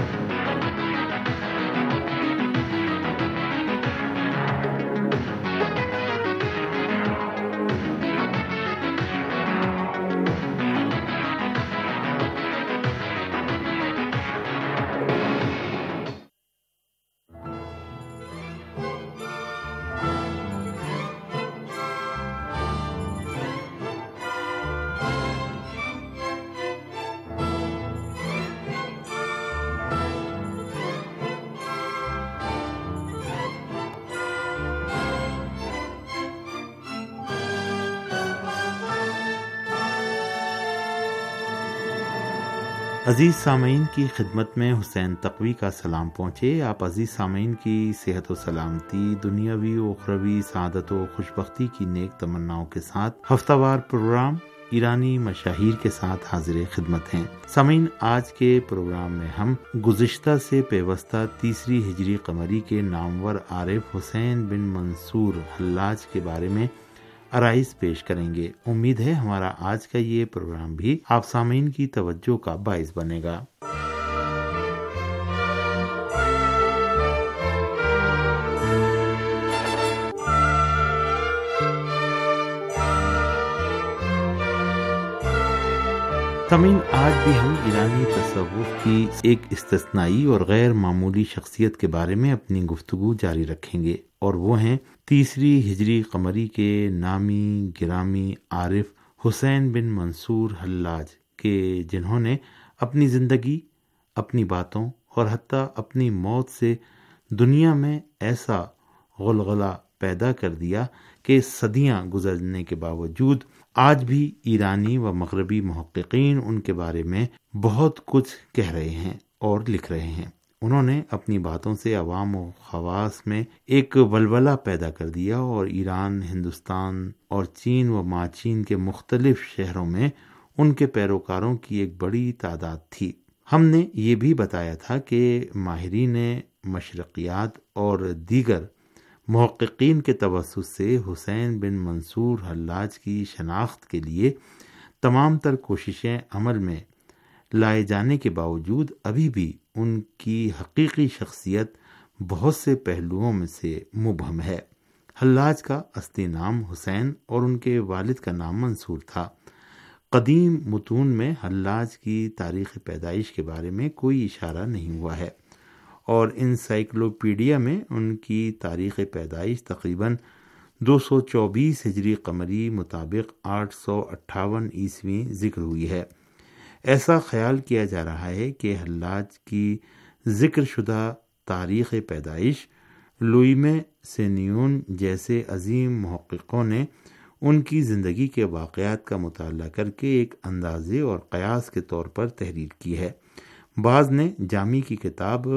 عزیز سامعین کی خدمت میں حسین تقوی کا سلام پہنچے۔ آپ عزیز سامعین کی صحت و سلامتی، دنیاوی و اخروی سعادت و خوشبختی کی نیک تمناؤں کے ساتھ ہفتہ وار پروگرام ایرانی مشاہیر کے ساتھ حاضر خدمت ہیں۔ سامعین، آج کے پروگرام میں ہم گزشتہ سے پیوستہ تیسری ہجری قمری کے نامور عارف حسین بن منصور حلاج کے بارے میں آرائز پیش کریں گے۔ امید ہے ہمارا آج کا یہ پروگرام بھی آپ سامعین کی توجہ کا باعث بنے گا۔ سامعین، آج بھی ہم ایرانی تصوف کی ایک استثنائی اور غیر معمولی شخصیت کے بارے میں اپنی گفتگو جاری رکھیں گے، اور وہ ہیں تیسری ہجری قمری کے نامی گرامی عارف حسین بن منصور حلاج کے، جنہوں نے اپنی زندگی، اپنی باتوں اور حتیٰ اپنی موت سے دنیا میں ایسا غلغلہ پیدا کر دیا کہ صدیاں گزرنے کے باوجود آج بھی ایرانی و مغربی محققین ان کے بارے میں بہت کچھ کہہ رہے ہیں اور لکھ رہے ہیں۔ انہوں نے اپنی باتوں سے عوام و خواص میں ایک ولولہ پیدا کر دیا اور ایران، ہندوستان اور چین و ماچین کے مختلف شہروں میں ان کے پیروکاروں کی ایک بڑی تعداد تھی۔ ہم نے یہ بھی بتایا تھا کہ ماہرین مشرقیات اور دیگر محققین کے توسط سے حسین بن منصور حلاج کی شناخت کے لیے تمام تر کوششیں عمل میں لائے جانے کے باوجود ابھی بھی ان کی حقیقی شخصیت بہت سے پہلوؤں میں سے مبہم ہے۔ حلاج کا اصلی نام حسین اور ان کے والد کا نام منصور تھا۔ قدیم متون میں حلاج کی تاریخ پیدائش کے بارے میں کوئی اشارہ نہیں ہوا ہے، اور انسائکلوپیڈیا میں ان کی تاریخ پیدائش تقریباً دو سو چوبیس ہجری قمری مطابق آٹھ سو اٹھاون عیسوی ذکر ہوئی ہے۔ ایسا خیال کیا جا رہا ہے کہ حلاج کی ذکر شدہ تاریخ پیدائش لوئیمے سینیون جیسے عظیم محققوں نے ان کی زندگی کے واقعات کا مطالعہ کر کے ایک اندازے اور قیاس کے طور پر تحریر کی ہے۔ بعض نے جامی کی کتاب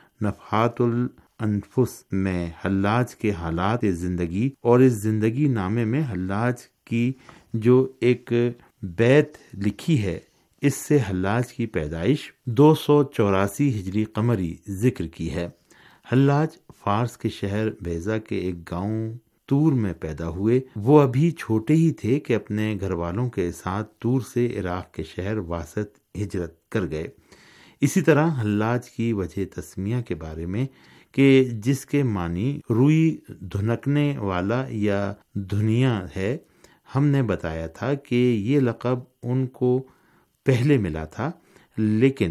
نفحات الانفس میں حلاج کے حالات زندگی اور اس زندگی نامے میں حلاج کی جو ایک بیت لکھی ہے، اس سے حلاج کی پیدائش دو سو چوراسی ہجری قمری ذکر کی ہے۔ حلاج فارس کے شہر بیضا کے ایک گاؤں تور میں پیدا ہوئے۔ وہ ابھی چھوٹے ہی تھے کہ اپنے گھر والوں کے ساتھ تور سے عراق کے شہر واسط ہجرت کر گئے۔ اسی طرح حلاج کی وجہ تسمیہ کے بارے میں کہ جس کے معنی روئی دھنکنے والا یا دھنیا ہے، ہم نے بتایا تھا کہ یہ لقب ان کو پہلے ملا تھا، لیکن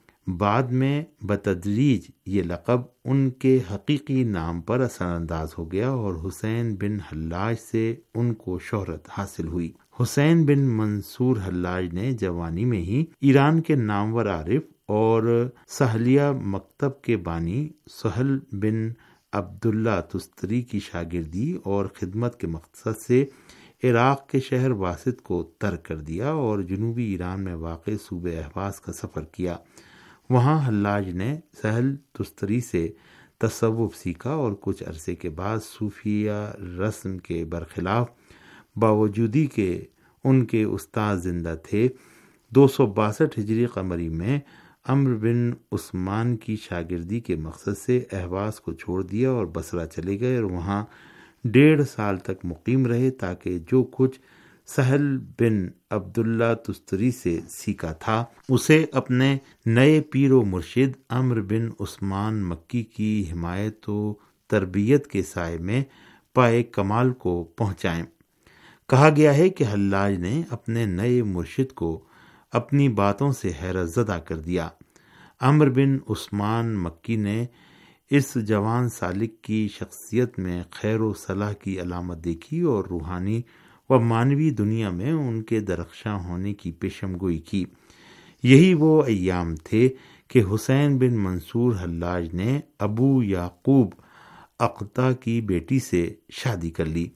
بعد میں بتدریج یہ لقب ان کے حقیقی نام پر اثر انداز ہو گیا اور حسین بن حلاج سے ان کو شہرت حاصل ہوئی۔ حسین بن منصور حلاج نے جوانی میں ہی ایران کے نامور عارف اور سہلیہ مکتب کے بانی سہل بن عبداللہ تستری کی شاگردی اور خدمت کے مقصد سے عراق کے شہر واسط کو ترک کر دیا اور جنوبی ایران میں واقع صوبہ اہواز کا سفر کیا۔ وہاں حلاج نے سہل تستری سے تصوف سیکھا اور کچھ عرصے کے بعد صوفیہ رسم کے برخلاف باوجودی کہ ان کے استاد زندہ تھے، دو سو باسٹھ ہجری قمری میں عمر بن عثمان کی شاگردی کے مقصد سے اہواز کو چھوڑ دیا اور بصرہ چلے گئے اور وہاں ڈیڑھ سال تک مقیم رہے تاکہ جو کچھ سہل بن عبداللہ تستری سے سیکھا تھا اسے اپنے نئے پیر و مرشد عمر بن عثمان مکی کی حمایت و تربیت کے سائے میں پائے کمال کو پہنچائیں۔ کہا گیا ہے کہ حلاج نے اپنے نئے مرشد کو اپنی باتوں سے حیرت زدہ کر دیا۔ عمر بن عثمان مکی نے اس جوان سالک کی شخصیت میں خیر و صلاح کی علامت دیکھی اور روحانی و معنوی دنیا میں ان کے درخشاں ہونے کی پیشم گوئی کی۔ یہی وہ ایام تھے کہ حسین بن منصور حلاج نے ابو یعقوب اقطع کی بیٹی سے شادی کر لی۔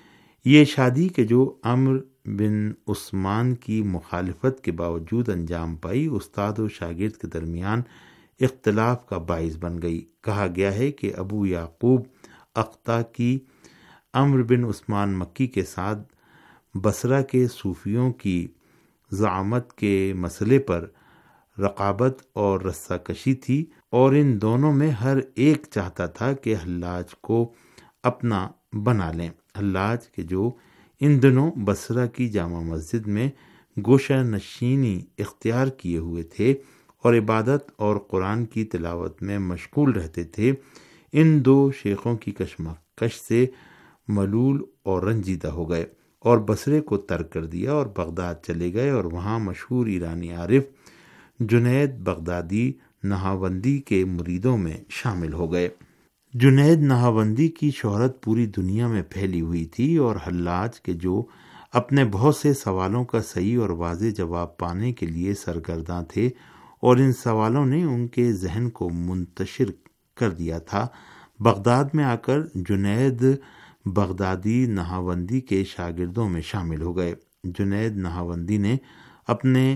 یہ شادی کہ جو عمر بن عثمان کی مخالفت کے باوجود انجام پائی، استاد و شاگرد کے درمیان اختلاف کا باعث بن گئی۔ کہا گیا ہے کہ ابو یعقوب اقطع کی عمر بن عثمان مکی کے ساتھ بصرہ کے صوفیوں کی زعامت کے مسئلے پر رقابت اور رسہ کشی تھی، اور ان دونوں میں ہر ایک چاہتا تھا کہ حلاج کو اپنا بنا لیں۔ حلاج کے جو ان دنوں بصرہ کی جامع مسجد میں گوشہ نشینی اختیار کیے ہوئے تھے اور عبادت اور قرآن کی تلاوت میں مشغول رہتے تھے، ان دو شیخوں کی کشمکش سے ملول اور رنجیدہ ہو گئے اور بصرے کو ترک کر دیا اور بغداد چلے گئے اور وہاں مشہور ایرانی عارف جنید بغدادی نہاوندی کے مریدوں میں شامل ہو گئے۔ جنید نہاوندی کی شہرت پوری دنیا میں پھیلی ہوئی تھی اور حلاج کے جو اپنے بہت سے سوالوں کا صحیح اور واضح جواب پانے کے لیے سرگرداں تھے اور ان سوالوں نے ان کے ذہن کو منتشر کر دیا تھا، بغداد میں آ کر جنید بغدادی نہاوندی کے شاگردوں میں شامل ہو گئے۔ جنید نہاوندی نے اپنے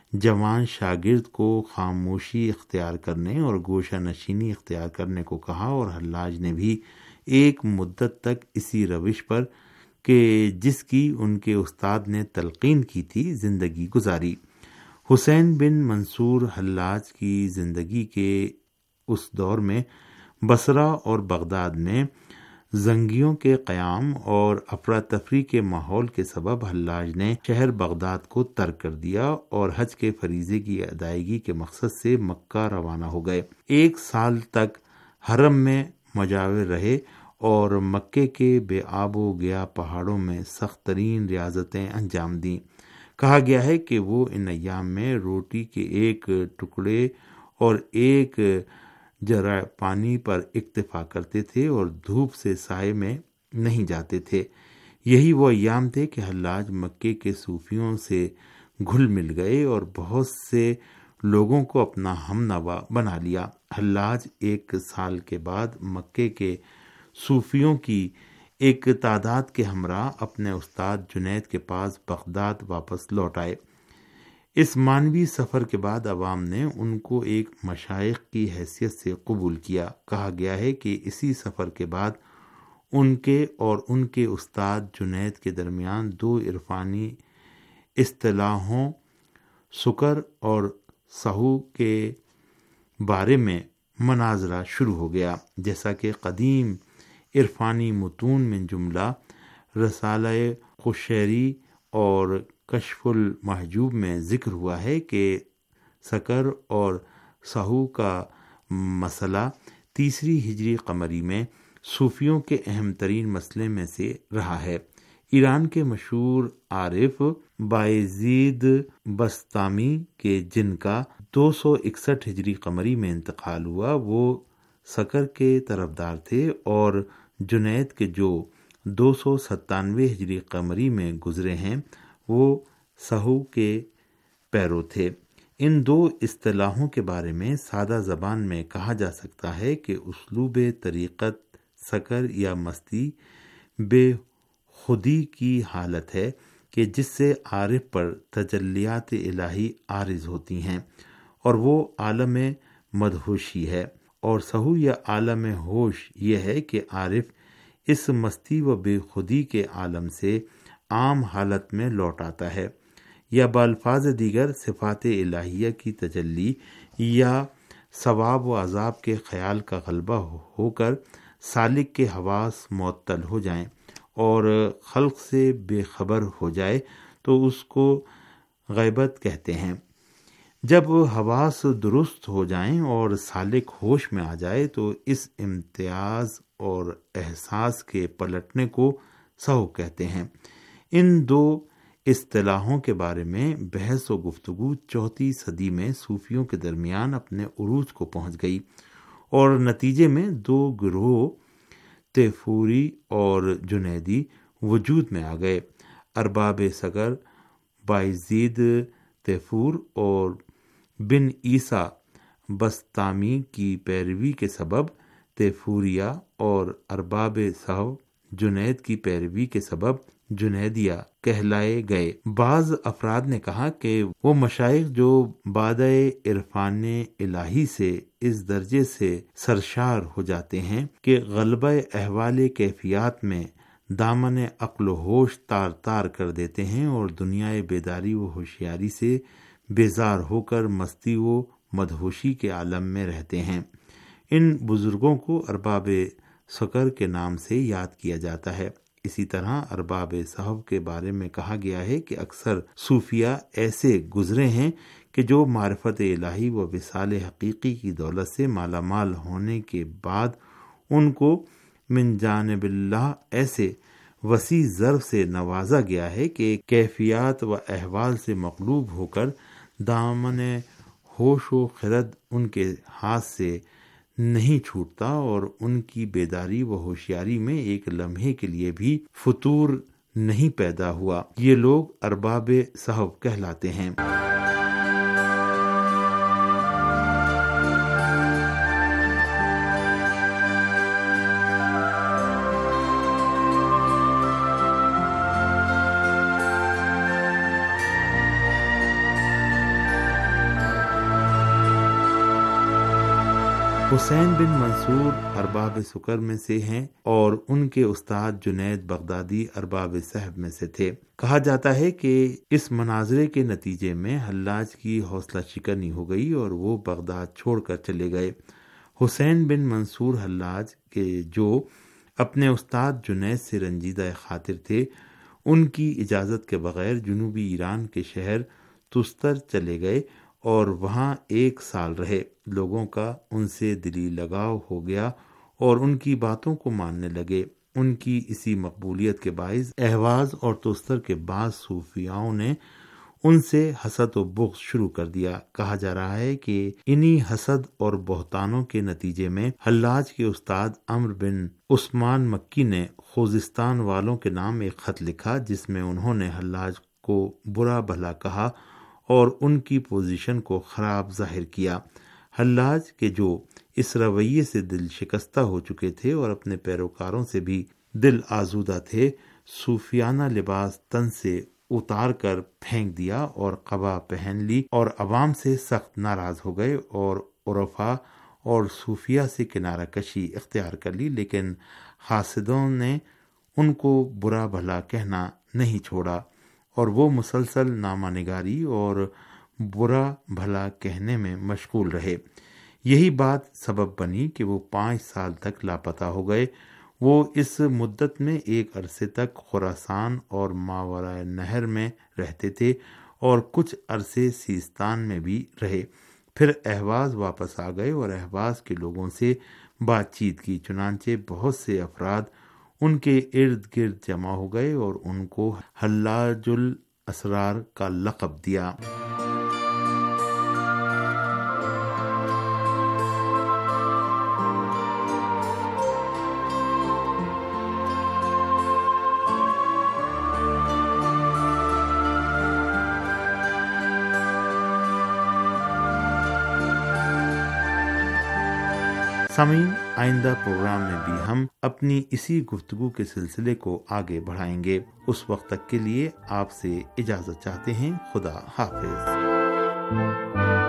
جوان شاگرد کو خاموشی اختیار کرنے اور گوشہ نشینی اختیار کرنے کو کہا، اور حلاج نے بھی ایک مدت تک اسی روش پر کہ جس کی ان کے استاد نے تلقین کی تھی زندگی گزاری۔ حسین بن منصور حلاج کی زندگی کے اس دور میں بصرہ اور بغداد میں زنگیوں کے قیام اور افراتفری کے ماحول کے سبب حلاج نے شہر بغداد کو ترک کر دیا اور حج کے فریضے کی ادائیگی کے مقصد سے مکہ روانہ ہو گئے۔ ایک سال تک حرم میں مجاور رہے اور مکے کے بے آب و گیا پہاڑوں میں سخت ترین ریاضتیں انجام دیں۔ کہا گیا ہے کہ وہ ان ایام میں روٹی کے ایک ٹکڑے اور ایک جرعہ پانی پر اکتفا کرتے تھے اور دھوپ سے سائے میں نہیں جاتے تھے۔ یہی وہ ایام تھے کہ حلاج مکے کے صوفیوں سے گھل مل گئے اور بہت سے لوگوں کو اپنا ہم نوا بنا لیا۔ حلاج ایک سال کے بعد مکے کے صوفیوں کی ایک تعداد کے ہمراہ اپنے استاد جنید کے پاس بغداد واپس لوٹ آئے۔ اس مانوی سفر کے بعد عوام نے ان کو ایک مشائخ کی حیثیت سے قبول کیا۔ کہا گیا ہے کہ اسی سفر کے بعد ان کے اور ان کے استاد جنید کے درمیان دو عرفانی اصطلاحوں سکر اور سہو کے بارے میں مناظرہ شروع ہو گیا، جیسا کہ قدیم عرفانی متون میں جملہ رسالہ قشیری اور کشف المحجوب میں ذکر ہوا ہے کہ سکر اور سہو کا مسئلہ تیسری ہجری قمری میں صوفیوں کے اہم ترین مسئلے میں سے رہا ہے۔ ایران کے مشہور عارف بایزید بسطامی کے جن کا دو سو اکسٹھ ہجری قمری میں انتقال ہوا، وہ سکر کے طرفدار تھے، اور جنید کے جو دو سو ستانوے ہجری قمری میں گزرے ہیں وہ سہو کے پیرو تھے۔ ان دو اصطلاحوں کے بارے میں سادہ زبان میں کہا جا سکتا ہے کہ اسلوب طریقت سکر یا مستی بے خودی کی حالت ہے کہ جس سے عارف پر تجلیات الہی عارض ہوتی ہیں، اور وہ عالم مدہوشی ہے، اور سہو یا عالم ہوش یہ ہے کہ عارف اس مستی و بے خودی کے عالم سے عام حالت میں لوٹ آتا ہے، یا بالفاظ دیگر صفات الہیہ کی تجلی یا ثواب و عذاب کے خیال کا غلبہ ہو کر سالک کے حواس معطل ہو جائیں اور خلق سے بے خبر ہو جائے تو اس کو غیبت کہتے ہیں۔ جب حواس درست ہو جائیں اور سالک ہوش میں آ جائے تو اس امتیاز اور احساس کے پلٹنے کو سہو کہتے ہیں۔ ان دو اصطلاحوں کے بارے میں بحث و گفتگو چوتھی صدی میں صوفیوں کے درمیان اپنے عروج کو پہنچ گئی، اور نتیجے میں دو گروہ تیفوری اور جنیدی وجود میں آ گئے۔ ارباب سکر بایزید تیفور اور بن عیسیٰ بسطامی کی پیروی کے سبب تیفوریا، اور ارباب سہو جنید کی پیروی کے سبب جنیدیہ کہلائے گئے۔ بعض افراد نے کہا کہ وہ مشائخ جو بعد عرفان الہی سے اس درجے سے سرشار ہو جاتے ہیں کہ غلبہ احوال کیفیات میں دامن عقل و ہوش تار تار کر دیتے ہیں اور دنیا بیداری و ہوشیاری سے بیزار ہو کر مستی و مدہوشی کے عالم میں رہتے ہیں، ان بزرگوں کو ارباب سکر کے نام سے یاد کیا جاتا ہے۔ اسی طرح ارباب صحب کے بارے میں کہا گیا ہے کہ اکثر صوفیاء ایسے گزرے ہیں کہ جو معرفت الہی و وصال حقیقی کی دولت سے مالا مال ہونے کے بعد ان کو من جانب اللہ ایسے وسیع ظرف سے نوازا گیا ہے کہ کیفیات و احوال سے مغلوب ہو کر دامن ہوش و خرد ان کے ہاتھ سے نہیں چھوٹتا اور ان کی بیداری و ہوشیاری میں ایک لمحے کے لیے بھی فتور نہیں پیدا ہوا۔ یہ لوگ ارباب صحب کہلاتے ہیں۔ حسین بن منصور ارباب سکر میں سے ہیں اور ان کے استاد جنید بغدادی ارباب صحب میں سے تھے۔ کہا جاتا ہے کہ اس مناظرے کے نتیجے میں حلاج کی حوصلہ شکنی ہو گئی اور وہ بغداد چھوڑ کر چلے گئے۔ حسین بن منصور حلاج کے جو اپنے استاد جنید سے رنجیدہ خاطر تھے، ان کی اجازت کے بغیر جنوبی ایران کے شہر تستر چلے گئے اور وہاں ایک سال رہے۔ لوگوں کا ان سے دلی لگاؤ ہو گیا اور ان کی باتوں کو ماننے لگے۔ ان کی اسی مقبولیت کے باعث اہواز اور تستر کے بعض صوفیاؤں نے ان سے حسد و بغض شروع کر دیا۔ کہا جا رہا ہے کہ انہی حسد اور بہتانوں کے نتیجے میں حلاج کے استاد عمرو بن عثمان مکی نے خوزستان والوں کے نام ایک خط لکھا، جس میں انہوں نے حلاج کو برا بھلا کہا اور ان کی پوزیشن کو خراب ظاہر کیا۔ حلاج کے جو اس رویے سے دل شکستہ ہو چکے تھے اور اپنے پیروکاروں سے بھی دل آزودہ تھے، صوفیانہ لباس تن سے اتار کر پھینک دیا اور قبا پہن لی اور عوام سے سخت ناراض ہو گئے اور عرفاء اور صوفیہ سے کنارہ کشی اختیار کر لی، لیکن حاسدوں نے ان کو برا بھلا کہنا نہیں چھوڑا اور وہ مسلسل نامہ نگاری اور برا بھلا کہنے میں مشغول رہے۔ یہی بات سبب بنی کہ وہ پانچ سال تک لاپتہ ہو گئے۔ وہ اس مدت میں ایک عرصے تک خراسان اور ماوراء نہر میں رہتے تھے اور کچھ عرصے سیستان میں بھی رہے۔ پھر اہواز واپس آ گئے اور اہواز کے لوگوں سے بات چیت کی، چنانچہ بہت سے افراد ان کے ارد گرد جمع ہو گئے اور ان کو حلاج الاسرار کا لقب دیا۔ سامعین، آئندہ پروگرام میں بھی ہم اپنی اسی گفتگو کے سلسلے کو آگے بڑھائیں گے۔ اس وقت تک کے لیے آپ سے اجازت چاہتے ہیں۔ خدا حافظ۔